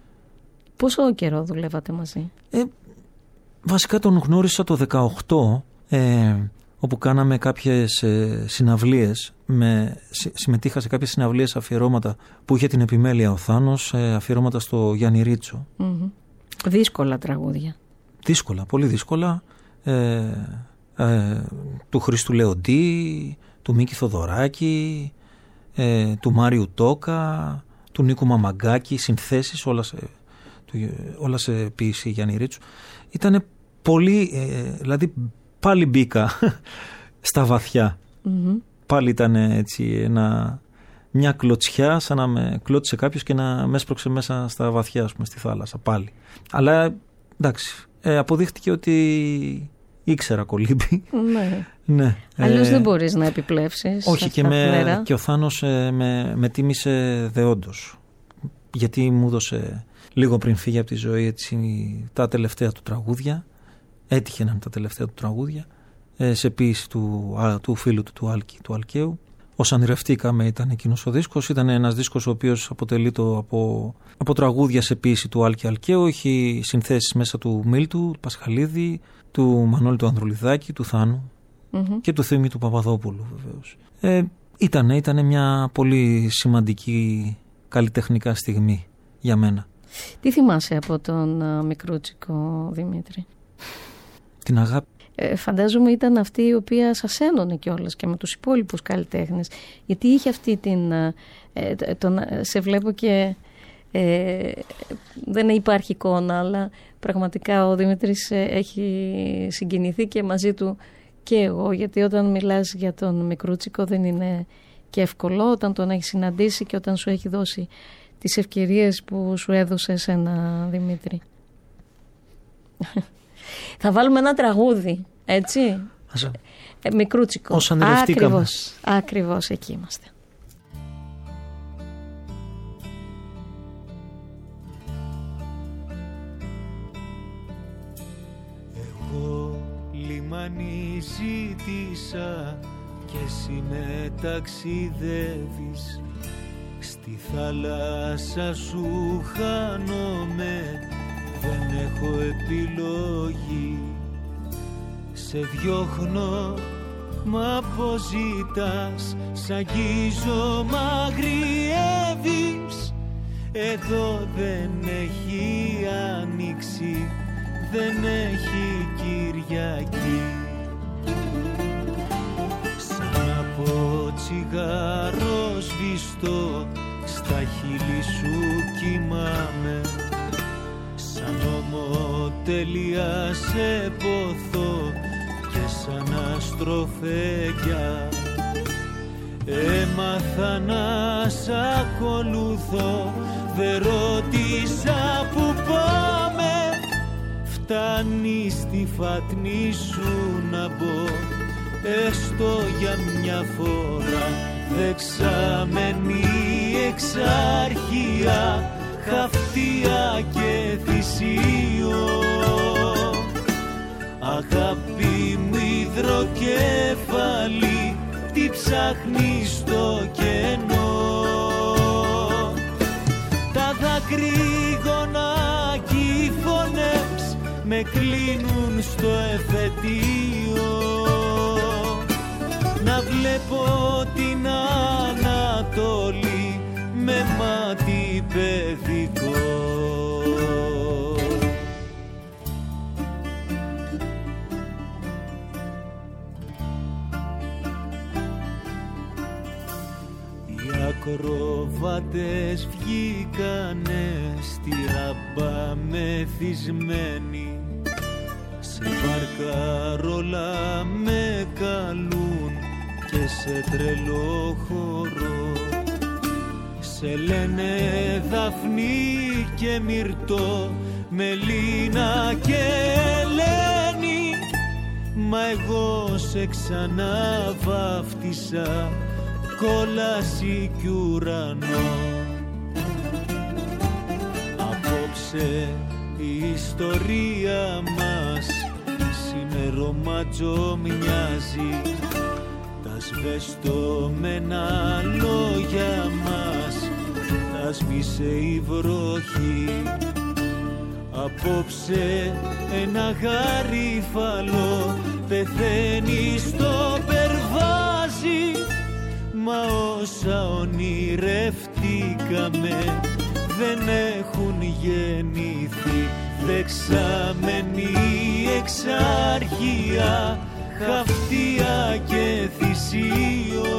Πόσο καιρό δουλεύατε μαζί? Ε, βασικά τον γνώρισα το δεκαοκτώ, ε, όπου κάναμε κάποιες ε, συναυλίες, με, συμμετείχα σε κάποιες συναυλίες αφιερώματα που είχε την επιμέλεια ο Θάνος, ε, αφιερώματα στο Γιάννη Ρίτσο. Mm-hmm. Δύσκολα τραγούδια. Δύσκολα, πολύ δύσκολα. Ε, ε, του Χρήστου Λεοντή, του Μίκη Θοδωράκη, ε, του Μάριου Τόκα, του Νίκου Μαμαγκάκη, συνθέσεις, όλα σε, του, όλα σε ποίηση Γιάννη Ρίτσου. Ήτανε πολύ, ε, δηλαδή πάλι μπήκα στα βαθιά. Mm-hmm. Πάλι ήταν έτσι ένα, μια κλωτσιά, σαν να με κλώτησε κάποιος και να με έσπρωξε μέσα στα βαθιά, ας πούμε, στη θάλασσα πάλι. Αλλά εντάξει, ε, αποδείχτηκε ότι ήξερα κολύμπη. Ναι. Ναι. Αλλιώς ε, δεν μπορείς να επιπλέψεις. Όχι, και, με, και ο Θάνος ε, με, με τίμησε δεόντως. Γιατί μου έδωσε λίγο πριν φύγει από τη ζωή έτσι, τα τελευταία του τραγούδια. Έτυχε να είναι τα τελευταία του τραγούδια. Ε, σε ποίηση του, α, του φίλου του, του, Άλκη, του Αλκαίου. Ως Ανηρευτήκαμε ήταν εκείνος ο δίσκος. Ήταν ένας δίσκος ο οποίος αποτελείται από, από τραγούδια σε ποίηση του Άλκη Αλκαίου. Έχει συνθέσεις μέσα του Μίλτου, του Πασχαλίδη, του Μανώλη του Ανδρουλιδάκη, του Θάνου mm-hmm. και του Θήμη του Παπαδόπουλου βεβαίως. Ε, ήτανε, ήτανε μια πολύ σημαντική καλλιτεχνικά στιγμή για μένα. Τι θυμάσαι από τον uh, Μικρούτσικο, Δημήτρη? Την αγάπη. Ε, φαντάζομαι ήταν αυτή η οποία σας ένωνε κιόλας και με τους υπόλοιπους καλλιτέχνες. Γιατί είχε αυτή την... Ε, τον, σε βλέπω και... Ε, δεν υπάρχει εικόνα, αλλά πραγματικά ο Δημήτρης έχει συγκινηθεί και μαζί του και εγώ, γιατί όταν μιλάς για τον Μικρούτσικο δεν είναι και εύκολο, όταν τον έχει συναντήσει και όταν σου έχει δώσει τις ευκαιρίες που σου έδωσε εσένα, Δημήτρη. Θα βάλουμε ένα τραγούδι, έτσι. Ε, Μικρούτσικο. Ως Ανηρευτήκαμε. Ακριβώς, ακριβώς εκεί είμαστε. Λιμάνι ζήτησα και εσύ με ταξιδεύεις. Στη θάλασσα σου χάνομαι, δεν έχω επιλογή. Σε διώχνω, μ' αποζητάς, σ' αγγίζω, μ' αγριεύεις. Εδώ δεν έχει άνοιξη, δεν έχει Κυριακή. τσιγάρο σβηστό, στα χείλη σου κοιμάμαι. Σαν ομοτέλεια σε ποθώ και σαν αστροφέγγια. Έμαθα να σ' ακολουθώ, δεν ρώτησα που πάμε. Φτάνει στη φάτνη σου να μπω, έστω για μια φορά. Δεξαμενή εξάρχεια, χαυτία και θυσίο. Αγάπη μου υδροκέφαλη, τι ψάχνεις στο κενό. Τα δακρύγωνα κι οι φωνές με κλείνουν στο εφετείο. Να βλέπω την Ανατολή με μάτι παιδικό. Ακροβάτες βγήκανε στη ράμπα μεθυσμένοι, σε βαρκαρόλα με καλούν και σε τρελό χώρο. Σε λένε Δαφνή και Μυρτώ, Μελίνα και Ελένη, μα εγώ σε ξαναβάφτισα κόλαση κι ουρανό. Απόψε η ιστορία μας σημερωματζό μοιάζει. Τα σβεστομένα λόγια μας τα σβήσε η βροχή. Απόψε ένα γαρίφαλο πεθαίνει στο περβάζι. Μα όσα ονειρευτήκαμε δεν έχουν γεννηθεί. Δεξαμενή εξάρχεια, χαυτία και θυσίο.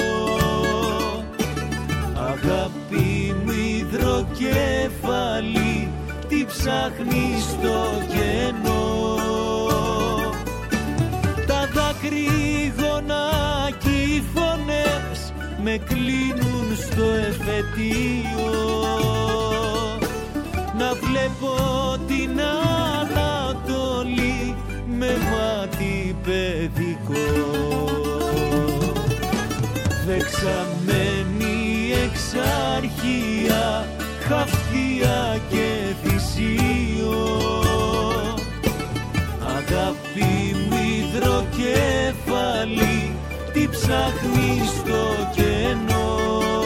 Αγάπη μου υδροκέφαλη, τι ψάχνεις στο κενό. Τα δακρύγωνα κι οι φωνές με κλείνουν στο εφετείο. Να βλέπω την Ανατολή με μάτι παιδικό. Δεξαμένη εξάρχεια, χαυτία και θυσίο. Αγάπη μου υδροκέφαλη, τι ψάχνεις στο κενό.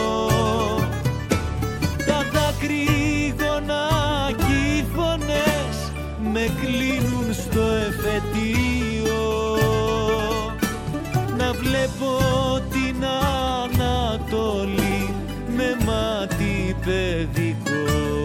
Τα δακρύγωνα κι οι φωνές με κλείνουν στο εφετείο. Να βλέπω την Ανατολή με μάτι παιδικό.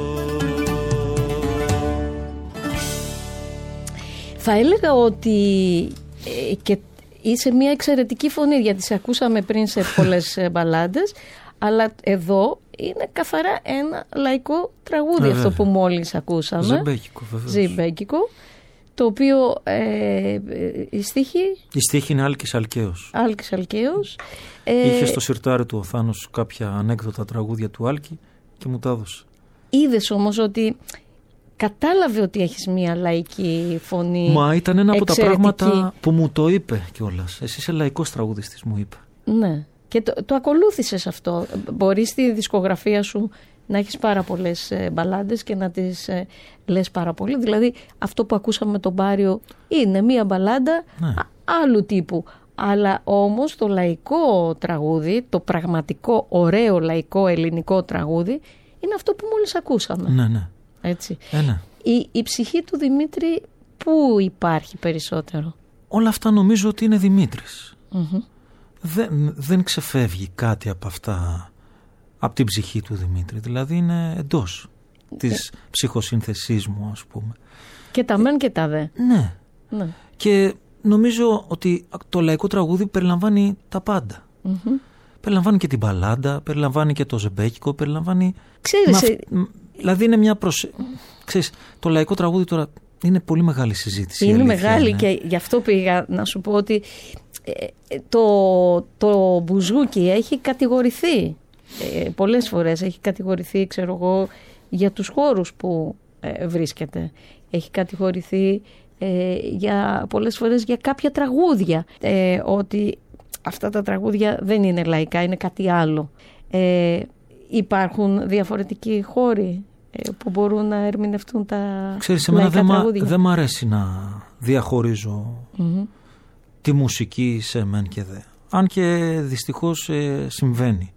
Θα έλεγα ότι ε, και είσαι μια εξαιρετική φωνή, γιατί σε ακούσαμε πριν σε πολλές μπαλάντες, αλλά εδώ είναι καθαρά ένα λαϊκό τραγούδι. Βέβαια. Αυτό που μόλις ακούσαμε. Ζεμπέκικο, βεβαίως. Ζεμπέκικο, το οποίο ε, η στίχη... Η στίχη είναι Άλκης Αλκαίος. Άλκης Αλκαίος. Είχε στο σιρτάρι του ο Θάνος κάποια ανέκδοτα τραγούδια του Άλκη και μου τα έδωσε. Είδες όμως ότι κατάλαβε ότι έχεις μια λαϊκή φωνή. Μα ήταν ένα από εξαιρετική. τα πράγματα που μου το είπε κιόλας. Εσύ είσαι λαϊκός τραγουδιστής, μου είπε. Ναι. Και το, το ακολούθησες αυτό. Μπορείς στη δισκογραφία σου να έχεις πάρα πολλές ε, μπαλάντες και να τις ε, λες πάρα πολύ. Δηλαδή αυτό που ακούσαμε με τον Πάριο είναι μία μπαλάντα, ναι, α, άλλου τύπου. Αλλά όμως το λαϊκό τραγούδι, το πραγματικό ωραίο λαϊκό ελληνικό τραγούδι, είναι αυτό που μόλις ακούσαμε. Ναι, ναι. Έτσι. Ε, ναι. Η, η ψυχή του Δημήτρη πού υπάρχει περισσότερο? Όλα αυτά νομίζω ότι είναι Δημήτρης. Mm-hmm. Δεν, δεν ξεφεύγει κάτι από αυτά, από την ψυχή του Δημήτρη. Δηλαδή είναι εντός της ε. ψυχοσύνθεσής μου, ας πούμε. Και τα μεν και τα δε. Ναι. ναι. Και νομίζω ότι το λαϊκό τραγούδι περιλαμβάνει τα πάντα. Mm-hmm. περιλαμβάνει και την μπαλάντα, περιλαμβάνει και το ζεμπέκικο, περιλαμβάνει... Ξέρεις... Αυ... Δηλαδή είναι μια προσε... Ξέρεις, το λαϊκό τραγούδι τώρα είναι πολύ μεγάλη συζήτηση. Είναι μεγάλη είναι. Και γι' αυτό πήγα να σου πω ότι το, το μπουζούκι έχει κατηγορηθεί ε, πολλές φορές, έχει κατηγορηθεί, ξέρω εγώ, για τους χώρους που ε, βρίσκεται. Έχει κατηγορηθεί ε, για, πολλές φορές για κάποια τραγούδια, ε, ότι αυτά τα τραγούδια δεν είναι λαϊκά, είναι κάτι άλλο. Ε, υπάρχουν διαφορετικοί χώροι ε, που μπορούν να ερμηνευτούν τα Ξέρεις, λαϊκά εμένα δεν τραγούδια. Δεν μ' αρέσει να διαχωρίζω mm-hmm. τη μουσική σε μεν και δε. Αν και δυστυχώς ε, συμβαίνει.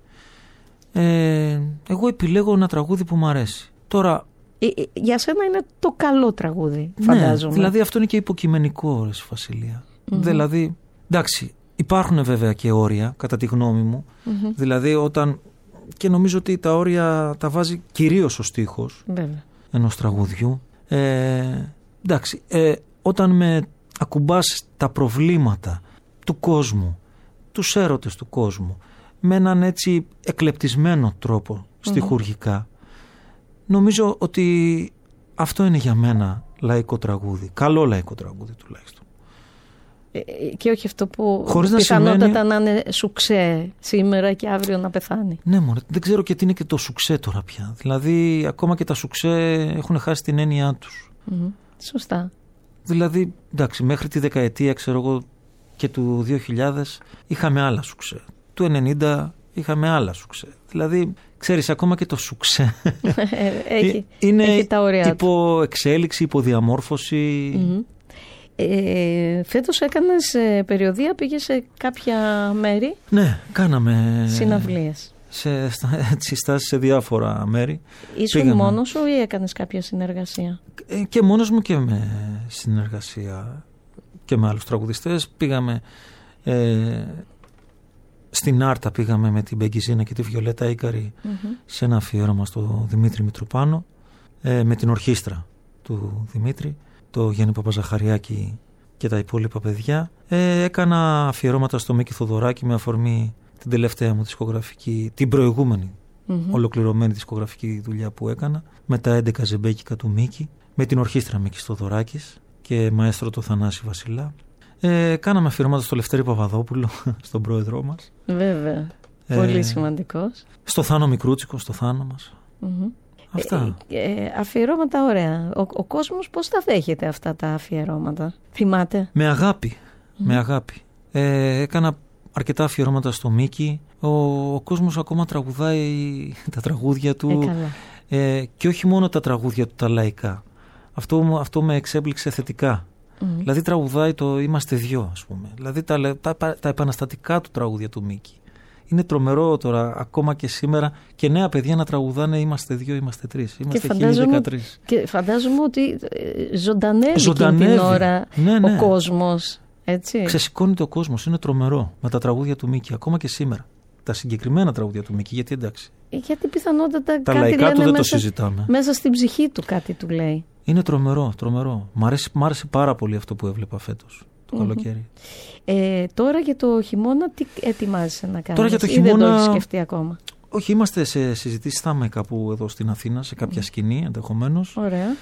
Ε, εγώ επιλέγω ένα τραγούδι που μ' αρέσει. Τώρα... Ε, ε, για σένα είναι το καλό τραγούδι, φαντάζομαι. Ναι, δηλαδή αυτό είναι και υποκειμενικό, ρε Βασιλεία. Mm-hmm. Δηλαδή, εντάξει, υπάρχουν βέβαια και όρια, κατά τη γνώμη μου. Mm-hmm. Δηλαδή όταν... Και νομίζω ότι τα όρια τα βάζει κυρίως ο στίχος βέβαια. Ενός τραγουδιού. Ε, εντάξει, ε, όταν με ακουμπάς τα προβλήματα του κόσμου, τους έρωτες του κόσμου, με έναν έτσι εκλεπτισμένο τρόπο στιχουργικά, mm-hmm. νομίζω ότι αυτό είναι για μένα λαϊκό τραγούδι. Καλό λαϊκό τραγούδι τουλάχιστον. Και όχι αυτό που χωρίς πιθανότατα να, σημαίνει... να είναι σουξέ σήμερα και αύριο να πεθάνει. Ναι, μωρέ, δεν ξέρω και τι είναι και το σουξέ τώρα πια. Δηλαδή ακόμα και τα σουξέ έχουν χάσει την έννοιά τους. Mm-hmm. Σωστά. Δηλαδή, εντάξει, μέχρι τη δεκαετία, ξέρω εγώ, και του δύο χιλιάδες είχαμε άλλα σουξέ. Του ενενήντα είχαμε άλλα σουξέ. Δηλαδή, ξέρεις, ακόμα και το σουξέ έχει, είναι έχει τα ωριά υπό εξέλιξη, υποδιαμόρφωση. Mm-hmm. Ε, φέτος έκανες ε, περιοδεία, πήγες σε κάποια μέρη. Ναι, κάναμε συναυλίες. Σε, έτσι, στάσεις σε διάφορα μέρη. Ήσουν πήγαμε. μόνος σου ή έκανες κάποια συνεργασία? Ε, και μόνος μου και με συνεργασία και με άλλους τραγουδιστές. Πήγαμε ε, στην Άρτα, πήγαμε με την Μπεγκιζίνα και τη Βιολέτα Ίκαρη mm-hmm. σε ένα αφιέρωμα στο Δημήτρη Μητροπάνο, ε, με την ορχήστρα του Δημήτρη, το Γιάννη Παπαζαχαριάκη και τα υπόλοιπα παιδιά. Ε, έκανα αφιερώματα στο Μίκη Θοδωράκη με αφορμή την τελευταία μου δισκογραφική, την προηγούμενη mm-hmm. ολοκληρωμένη δισκογραφική δουλειά που έκανα, με τα έντεκα ζεμπέκικα του Μίκη, με την ορχήστρα Μίκης Θοδωράκης και μαέστρο το Θανάση Βασιλά. Ε, κάναμε αφιερώματα στο Λευτέρη Παπαδόπουλο, στον πρόεδρό μας. Βέβαια, ε, πολύ σημαντικός. Στο Θάνο Μικρούτσικο, στο Θάνο μας. Mm-hmm. Αυτά. Ε, ε, αφιερώματα ωραία. Ο, ο κόσμος πώς τα δέχεται αυτά τα αφιερώματα? Θυμάται? Με αγάπη. Mm. Με αγάπη. Ε, έκανα αρκετά αφιερώματα στο Μίκη. Ο, ο κόσμος ακόμα τραγουδάει τα τραγούδια του. Ε, ε, και όχι μόνο τα τραγούδια του τα λαϊκά. Αυτό, αυτό με εξέπληξε θετικά. Mm. Δηλαδή τραγουδάει το «Είμαστε δυο», ας πούμε. Δηλαδή τα, τα, τα επαναστατικά του τραγούδια του Μίκη. Είναι τρομερό τώρα ακόμα και σήμερα και νέα παιδιά να τραγουδάνε «Είμαστε δύο, είμαστε τρεις». Είμαστε χίλια δεκατρείς. Και φαντάζομαι ότι ζωντανεύει, ζωντανεύει. την ώρα ναι, ναι. ο κόσμος. Έτσι. Ξεσηκώνεται ο κόσμος, είναι τρομερό με τα τραγούδια του Μίκη ακόμα και σήμερα. Τα συγκεκριμένα τραγούδια του Μίκη, γιατί εντάξει. Γιατί πιθανότατα τα κάτι λαϊκά του δεν μέσα, το συζητάμε. Μέσα στην ψυχή του κάτι του λέει. Είναι τρομερό, τρομερό. Μ' άρεσε, μ' άρεσε πάρα πολύ αυτό που έβλεπα φέτος. Το mm-hmm. καλοκαίρι. Ε, τώρα για το χειμώνα τι ετοιμάζεσαι να κάνεις? Τώρα για το ή χειμώνα... δεν το έχεις σκεφτεί ακόμα? Όχι, είμαστε σε συζητήσεις, θα είμαι κάπου εδώ στην Αθήνα, σε κάποια mm. σκηνή ενδεχομένως. Ωραία.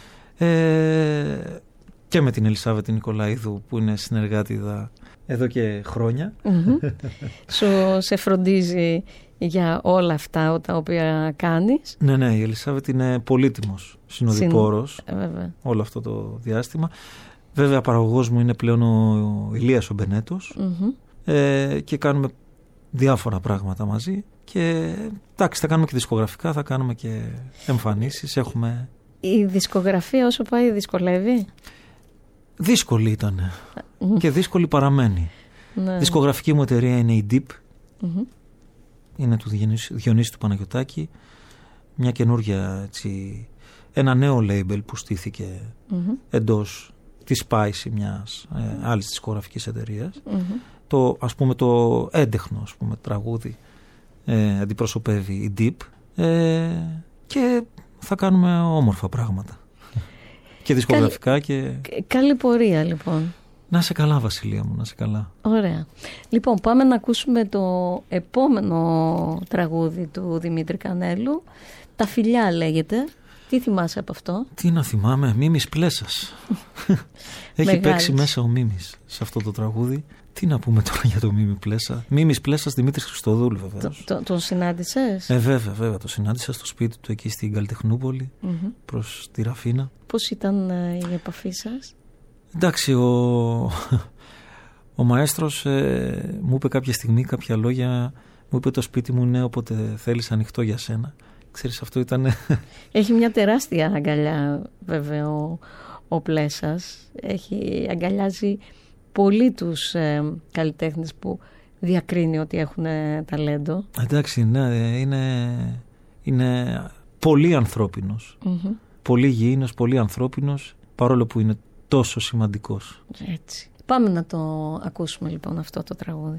Ε, και με την Ελισάβετη Νικολαίδου που είναι συνεργάτηδα εδώ και χρόνια. Mm-hmm. Σου σε φροντίζει για όλα αυτά τα οποία κάνεις? Ναι, ναι, η Ελισάβετη είναι πολύτιμος συνοδοιπόρος Συν... ε, όλο αυτό το διάστημα. Βέβαια παραγωγός μου είναι πλέον ο Ηλίας ο Μπενέτος mm-hmm. ε, και κάνουμε διάφορα πράγματα μαζί και εντάξει, θα κάνουμε και δισκογραφικά, θα κάνουμε και εμφανίσεις. Έχουμε... Η δισκογραφία όσο πάει δυσκολεύει? Δύσκολη ήταν mm-hmm. και δύσκολη παραμένει. Ναι. Δισκογραφική μου εταιρεία είναι η Deep, mm-hmm. είναι του Διονύση, Διονύση του Παναγιωτάκη, μια καινούργια έτσι, ένα νέο label που στήθηκε mm-hmm. εντός τη Spice μιας ε, άλλης δισκογραφικής εταιρείας. Mm-hmm. Το, ας πούμε, το έντεχνο ας πούμε, τραγούδι ε, αντιπροσωπεύει η Deep ε, και θα κάνουμε όμορφα πράγματα. Και δισκογραφικά. Καλ... και... Καλή πορεία λοιπόν. Να σε καλά, Βασιλεία μου, να σε καλά. Ωραία. Λοιπόν, πάμε να ακούσουμε το επόμενο τραγούδι του Δημήτρη Κανέλου. Τα φιλιά λέγεται. Τι θυμάσαι από αυτό? Τι να θυμάμαι, Μίμης Πλέσας. Έχει παίξει μέσα ο Μίμης σε αυτό το τραγούδι. Τι να πούμε τώρα για το Μίμη Πλέσα. Μίμης Πλέσας, Δημήτρης Χριστοδούλου, βεβαίως. Το, το, τον συνάντησες? Ε, βέβαια, βέβαια. Το συνάντησα στο σπίτι του εκεί στην Καλλιτεχνούπολη, mm-hmm. προς τη Ραφίνα. Πώς ήταν ε, η επαφή σας? Εντάξει, ο, ο μαέστρος ε, μου είπε κάποια στιγμή κάποια λόγια. Μου είπε το σπίτι μου είναι όποτε θέλεις ανοιχτό για σένα. Ξέρεις, αυτό ήταν... Έχει μια τεράστια αγκαλιά, βέβαια, ο, ο Πλέσας. Έχει, αγκαλιάζει πολλοί τους ε, καλλιτέχνες που διακρίνει ότι έχουν ε, ταλέντο. Εντάξει, ναι, είναι, είναι πολύ ανθρώπινος. Mm-hmm. Πολύ γήινος, πολύ ανθρώπινος, παρόλο που είναι τόσο σημαντικός. Έτσι. Πάμε να το ακούσουμε λοιπόν αυτό το τραγούδι.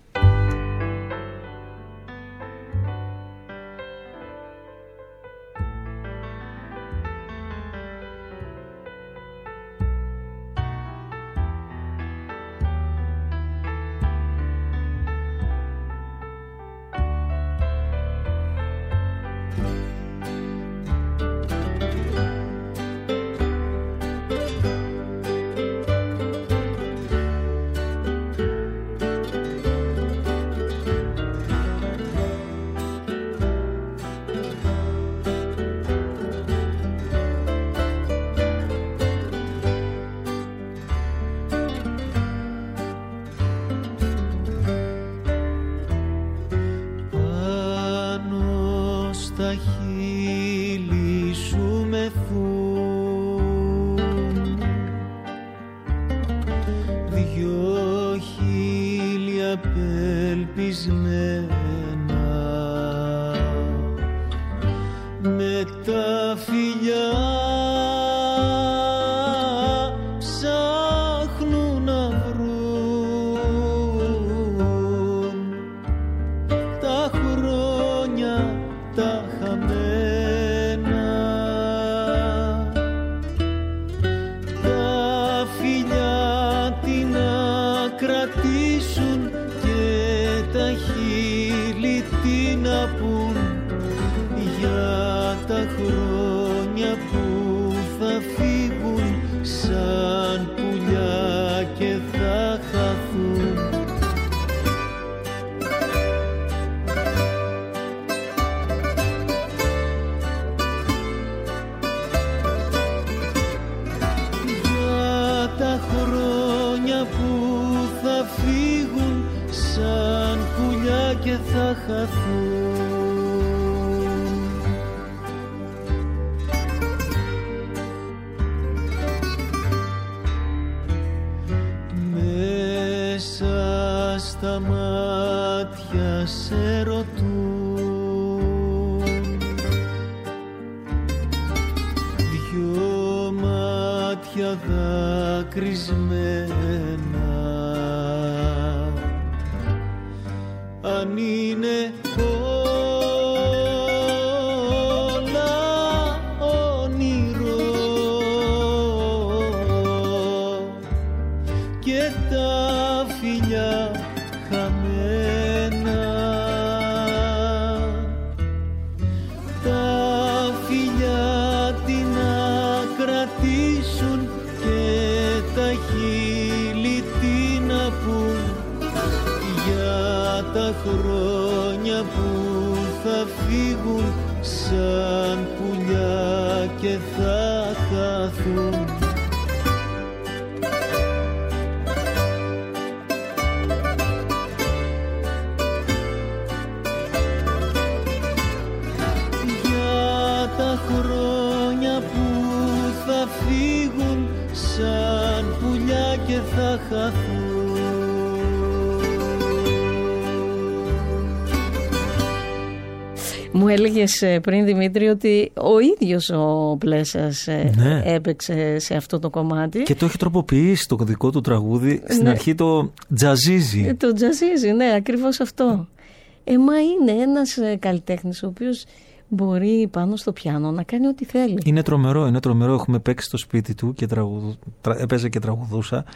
Μου έλεγες πριν, Δημήτρη, ότι ο ίδιος ο Πλέσας ναι. έπαιξε σε αυτό το κομμάτι. Και το έχει τροποποιήσει το δικό του τραγούδι. Στην ναι. αρχή το τζαζίζει. Το τζαζίζει, ναι, ακριβώς αυτό. Ε, μα είναι ένας καλλιτέχνης ο οποίος μπορεί πάνω στο πιάνο να κάνει ό,τι θέλει. Είναι τρομερό, είναι τρομερό. Έχουμε παίξει στο σπίτι του και τραγουδου... έπαιζε και τραγουδούσα.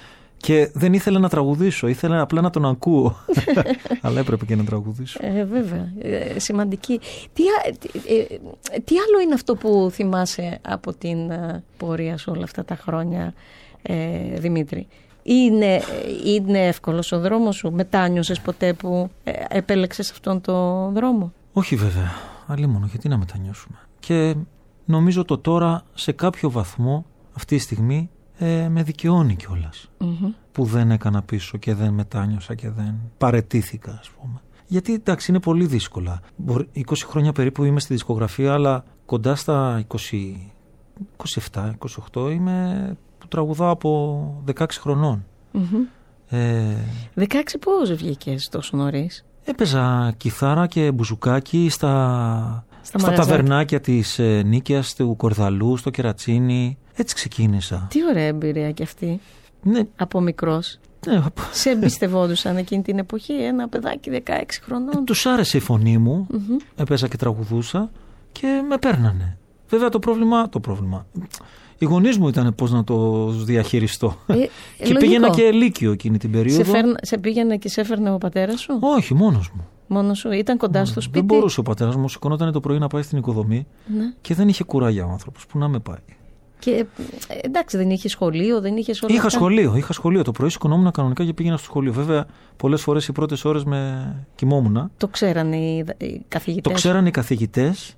Και δεν ήθελα να τραγουδήσω, ήθελα απλά να τον ακούω. Αλλά έπρεπε και να τραγουδήσω. Ε, βέβαια, ε, σημαντική. Τι, ε, τι άλλο είναι αυτό που θυμάσαι από την ε, πορεία σου όλα αυτά τα χρόνια, ε, Δημήτρη? Είναι, είναι εύκολος ο δρόμος σου? Μετάνιωσες ποτέ που ε, επέλεξες αυτόν τον δρόμο? Όχι βέβαια, αλλήμονο, γιατί να μετανιώσουμε. Και νομίζω το τώρα σε κάποιο βαθμό αυτή τη στιγμή ε, με δικαιώνει κιόλας mm-hmm. που δεν έκανα πίσω και δεν μετάνιωσα και δεν παραιτήθηκα, ας πούμε. Γιατί εντάξει, είναι πολύ δύσκολα. είκοσι χρόνια περίπου είμαι στη δισκογραφία, αλλά κοντά στα είκοσι, είκοσι επτά είκοσι οκτώ είμαι που τραγουδάω από δεκαέξι χρονών. Mm-hmm. Ε, δεκαέξι πώς βγήκες τόσο νωρίς? Έπαιζα κιθάρα και μπουζουκάκι στα, στα, στα ταβερνάκια της ε, Νίκαιας, του Κορδαλού, στο Κερατσίνι. Έτσι ξεκίνησα. Τι ωραία εμπειρία κι αυτή. Ναι. Από μικρός. Ναι. Σε εμπιστευόντουσαν εκείνη την εποχή ένα παιδάκι δεκαέξι χρονών? Ε, τους άρεσε η φωνή μου. Mm-hmm. Έπαιζα και τραγουδούσα και με παίρνανε. Βέβαια το πρόβλημα... Το πρόβλημα. Οι γονείς μου ήταν πώς να το διαχειριστώ. Ε, και λογικό. Πήγαινα και λύκειο εκείνη την περίοδο. Σε, φέρν, σε πήγαινε και σε έφερνε ο πατέρας σου? Όχι, μόνος μου. Μόνος σου, ήταν κοντά μόνος. Στο σπίτι? Δεν μπορούσε ο πατέρας μου, σηκωνόταν το πρωί να πάει στην οικοδομή, ναι. Και δεν είχε κουράγια ο άνθρωπος. Πού να με πάει. Και εντάξει, δεν είχε σχολείο, δεν είχε όλα Είχα αυτά. σχολείο, είχα σχολείο. Το πρωί σηκωνόμουν κανονικά και πήγαινα στο σχολείο. Βέβαια, πολλές φορές οι πρώτες ώρες με κοιμόμουν. Το ξέρανε οι, οι καθηγητές? Το ξέρανε οι καθηγητές.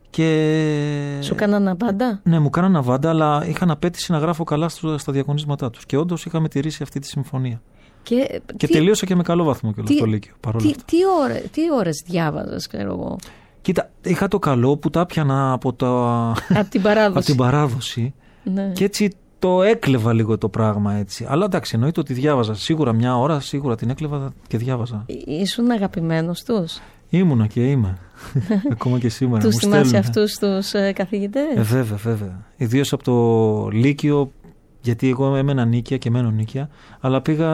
Και... Σου κάνανε αβάντα? Ναι, μου κάνανε αβάντα, αλλά είχαν απέτηση να γράφω καλά στα διαγωνίσματά τους. Και όντως είχαμε τηρήσει αυτή τη συμφωνία. Και, και τι... τελείωσα και με καλό βαθμό κιόλας στο Λύκειο. Τι, τι, ώρες, τι ώρες διάβαζες, ξέρω εγώ? Κοίτα, είχα το καλό που τα πιανα από, τα... από την παράδοση. από την παράδοση. Ναι. Και έτσι το έκλεβα λίγο το πράγμα έτσι. Αλλά εντάξει, εννοείται ότι διάβαζα. Σίγουρα μια ώρα, σίγουρα την έκλεβα και διάβαζα. Ήσουν αγαπημένος τους? Ήμουνα και είμαι. Ακόμα και σήμερα. Τους θυμάσαι αυτούς τους ε, καθηγητές? Ε, βέβαια, βέβαια. Ιδίως από το Λύκειο, γιατί εγώ έμενα Νίκαια και μένω Νίκαια, αλλά πήγα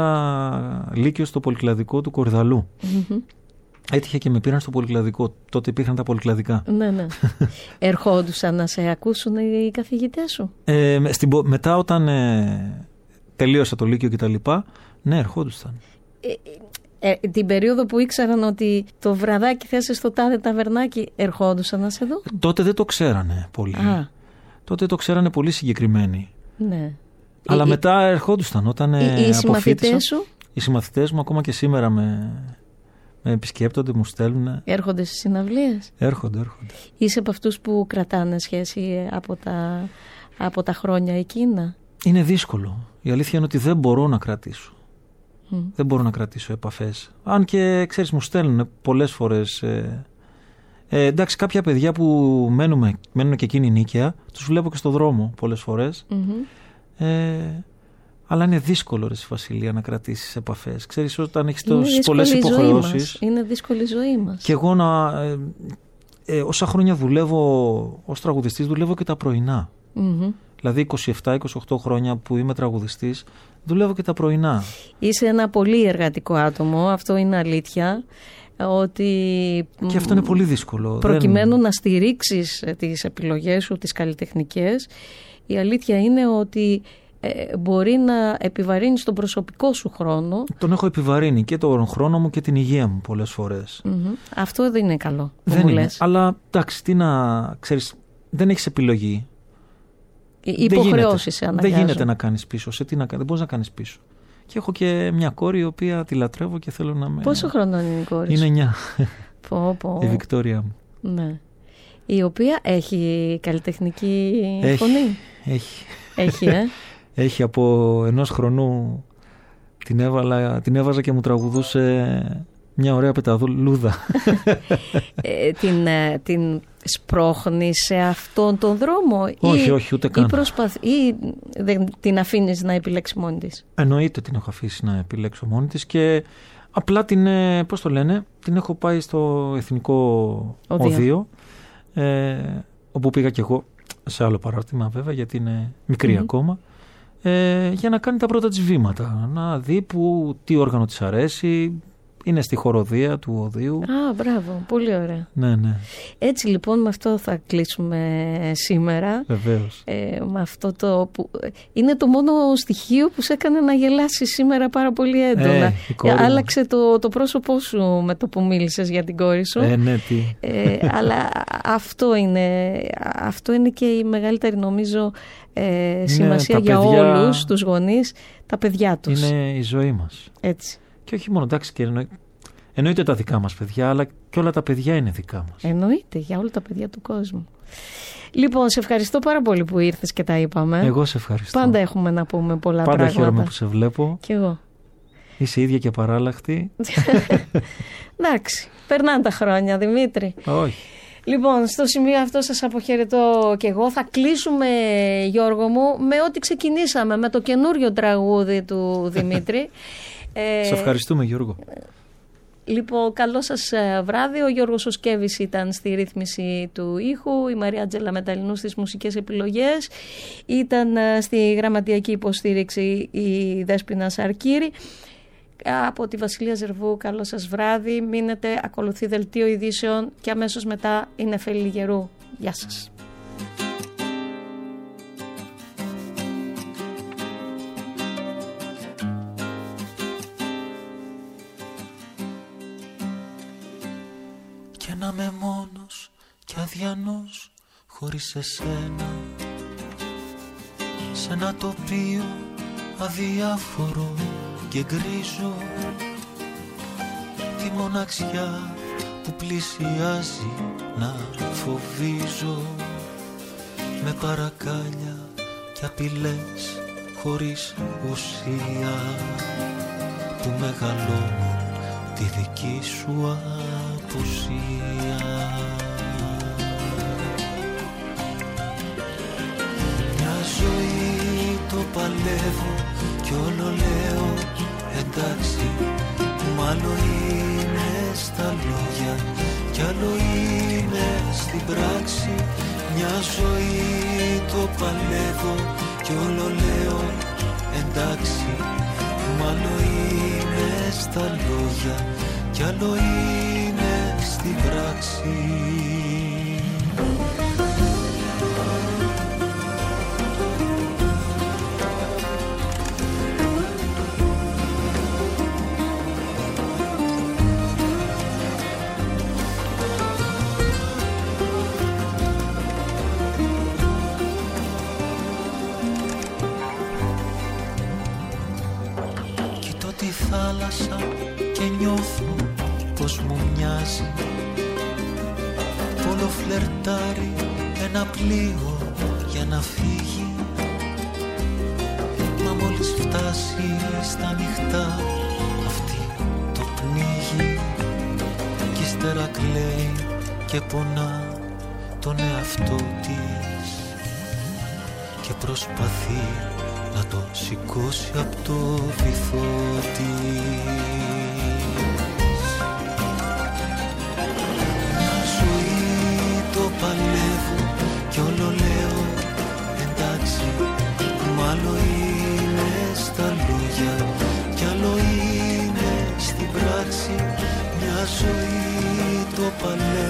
Λύκειο στο πολυκλαδικό του Κορδαλού. Mm-hmm. Έτυχε και με πήραν στο πολυκλαδικό. Τότε υπήρχαν τα πολυκλαδικά. Ναι, ναι. Ερχόντουσαν να σε ακούσουν οι καθηγητές σου? Ε, στην, μετά όταν ε, τελείωσα το Λύκειο και τα λοιπά, ναι, ερχόντουσαν. Ε, ε, την περίοδο που ήξεραν ότι το βραδάκι θες στο τάδε ταβερνάκι, ερχόντουσαν να σε δω? Τότε δεν το ξέρανε πολύ. Α. Τότε το ξέρανε πολύ συγκεκριμένοι. Ναι. Αλλά οι, μετά ερχόντουσαν όταν οι, οι συμμαθητές σου? Οι συμμαθητές μου ακόμα και σήμερα με, με επισκέπτονται, μου στέλνουν. Έρχονται στις συναυλίες? Έρχονται, έρχονται. Είσαι από αυτούς που κρατάνε σχέση από τα, από τα χρόνια εκείνα? Είναι δύσκολο. Η αλήθεια είναι ότι δεν μπορώ να κρατήσω. Mm. Δεν μπορώ να κρατήσω επαφές. Αν και ξέρεις, μου στέλνουν πολλές φορές. Ε, ε, εντάξει, κάποια παιδιά που μένουμε, μένουν και εκείνη Νίκαια, τους βλέπω και στο δρόμο πολλές φορές. Mm-hmm. Ε, αλλά είναι δύσκολο, ρε Βασιλεία, να κρατήσεις επαφές. Ξέρεις, όταν έχεις τόσες πολλές υποχρεώσεις. Είναι δύσκολη η ζωή μας. Και εγώ να. Ε, ε, όσα χρόνια δουλεύω ως τραγουδιστής, δουλεύω και τα πρωινά. Mm-hmm. Δηλαδή είκοσι επτά είκοσι οκτώ χρόνια που είμαι τραγουδιστής, δουλεύω και τα πρωινά. Είσαι ένα πολύ εργατικό άτομο, αυτό είναι αλήθεια. Ότι και αυτό είναι πολύ δύσκολο. Προκειμένου δεν... να στηρίξεις τις επιλογές σου, τις καλλιτεχνικές, η αλήθεια είναι ότι ε, μπορεί να επιβαρύνεις τον προσωπικό σου χρόνο. Τον έχω επιβαρύνει και τον χρόνο μου και την υγεία μου πολλές φορές. Mm-hmm. Αυτό δεν είναι καλό. Δεν είναι, λες. Αλλά εντάξει, τι να ξέρεις, δεν έχεις επιλογή. Οι υποχρεώσεις σε αναγκάζουν. Δεν γίνεται να κάνεις πίσω. Σε τι να, δεν μπορείς να κάνεις πίσω. Και έχω και μια κόρη η οποία τη λατρεύω και θέλω να με... Πόσο χρονών είναι η κόρη σου? Είναι εννιά. Πω, πω. Η Βικτόρια μου. Ναι. Η οποία έχει καλλιτεχνική έχει, φωνή. Έχει. Έχει, ε. Έχει από ενός χρονού την, έβαλα, την έβαζα και μου τραγουδούσε μια ωραία πεταδούλουδα. ε, την, την σπρώχνεις σε αυτόν τον δρόμο? Όχι, ή, όχι, ούτε καν. Ή, προσπαθ, ή δεν την αφήνεις να επιλέξει μόνη της? Εννοείται την έχω αφήσει να επιλέξω μόνη της και απλά την, πώς το λένε, την έχω πάει στο Εθνικό Οδείο, Οδείο ε, όπου πήγα και εγώ σε άλλο παράρτημα βέβαια γιατί είναι μικρή mm-hmm. ακόμα, ε, για να κάνει τα πρώτα της βήματα, να δει που, τι όργανο της αρέσει. είναι στη χοροδία του Οδείου. Α, μπράβο, πολύ ωραία. Ναι, ναι. Έτσι λοιπόν με αυτό θα κλείσουμε σήμερα. Βεβαίως. Ε, με αυτό το που είναι το μόνο στοιχείο που σε έκανε να γελάσει σήμερα πάρα πολύ έντονα. Ε, Άλλαξε το, το πρόσωπό σου με το που μίλησες για την κόρη σου. Ε, ναι, τι. Ε, αλλά αυτό είναι, αυτό είναι και η μεγαλύτερη νομίζω ε, σημασία για παιδιά... όλους τους γονείς, τα παιδιά τους. Είναι η ζωή μας. Έτσι. Και όχι μόνο, εντάξει, και εννο... εννοείται τα δικά μας παιδιά, αλλά και όλα τα παιδιά είναι δικά μας. Εννοείται, για όλα τα παιδιά του κόσμου. Λοιπόν, σε ευχαριστώ πάρα πολύ που ήρθες και τα είπαμε. Εγώ σε ευχαριστώ. Πάντα έχουμε να πούμε πολλά Πάντα πράγματα. Πάντα χαίρομαι που σε βλέπω. Κι εγώ. Είσαι ίδια και παράλλαχτη. Εντάξει, περνάνε τα χρόνια, Δημήτρη. Όχι. Λοιπόν, στο σημείο αυτό σας αποχαιρετώ και εγώ. Θα κλείσουμε, Γιώργο μου, με ό,τι ξεκινήσαμε, με το καινούριο τραγούδι του Δημήτρη. ε, Σε ευχαριστούμε, Γιώργο. Λοιπόν, καλό σας βράδυ. Ο Γιώργος Οσκέβης ήταν στη ρύθμιση του ήχου, η Μαρία Άντζελα Μεταλλινού στις μουσικές επιλογές, ήταν στη γραμματιακή υποστήριξη η Δέσποινα Σαρκύρη. Από τη Βασιλεία Ζερβού, καλό σας βράδυ. Μείνετε, ακολουθεί δελτίο ειδήσεων και αμέσως μετά η Νεφέλη Λιγερού. Γεια σας. Κι να είμαι μόνος κι αδιανός χωρίς εσένα, σε ένα τοπίο αδιάφορο και γκρίζο, τη μοναξιά που πλησιάζει να φοβίζω, με παρακάλια και απειλές χωρίς ουσία, που μεγαλώνουν τη δική σου απουσία. Μια ζωή το παλεύω κι όλο λέω εντάξει, μ' άλλο είναι στα λόγια κι άλλο είναι στην πράξη. Μια ζωή το παλεύω κι όλο λέω εντάξει, μ' άλλο είναι στα λόγια κι άλλο είναι στην πράξη. Θάλασσα και νιώθω πως μου μοιάζει, όλο φλερτάρει ένα πλοίο για να φύγει, μα μόλις φτάσει στα νυχτά αυτή το πνίγει, κι ύστερα κλαίει και πονά τον εαυτό της και προσπαθεί να το σηκώσει απ' το βυθό της. Μια ζωή το παλεύω κι όλο λέω εντάξει, μ' άλλο είναι στα λόγια κι άλλο είναι στην πράξη. Μια ζωή το παλεύω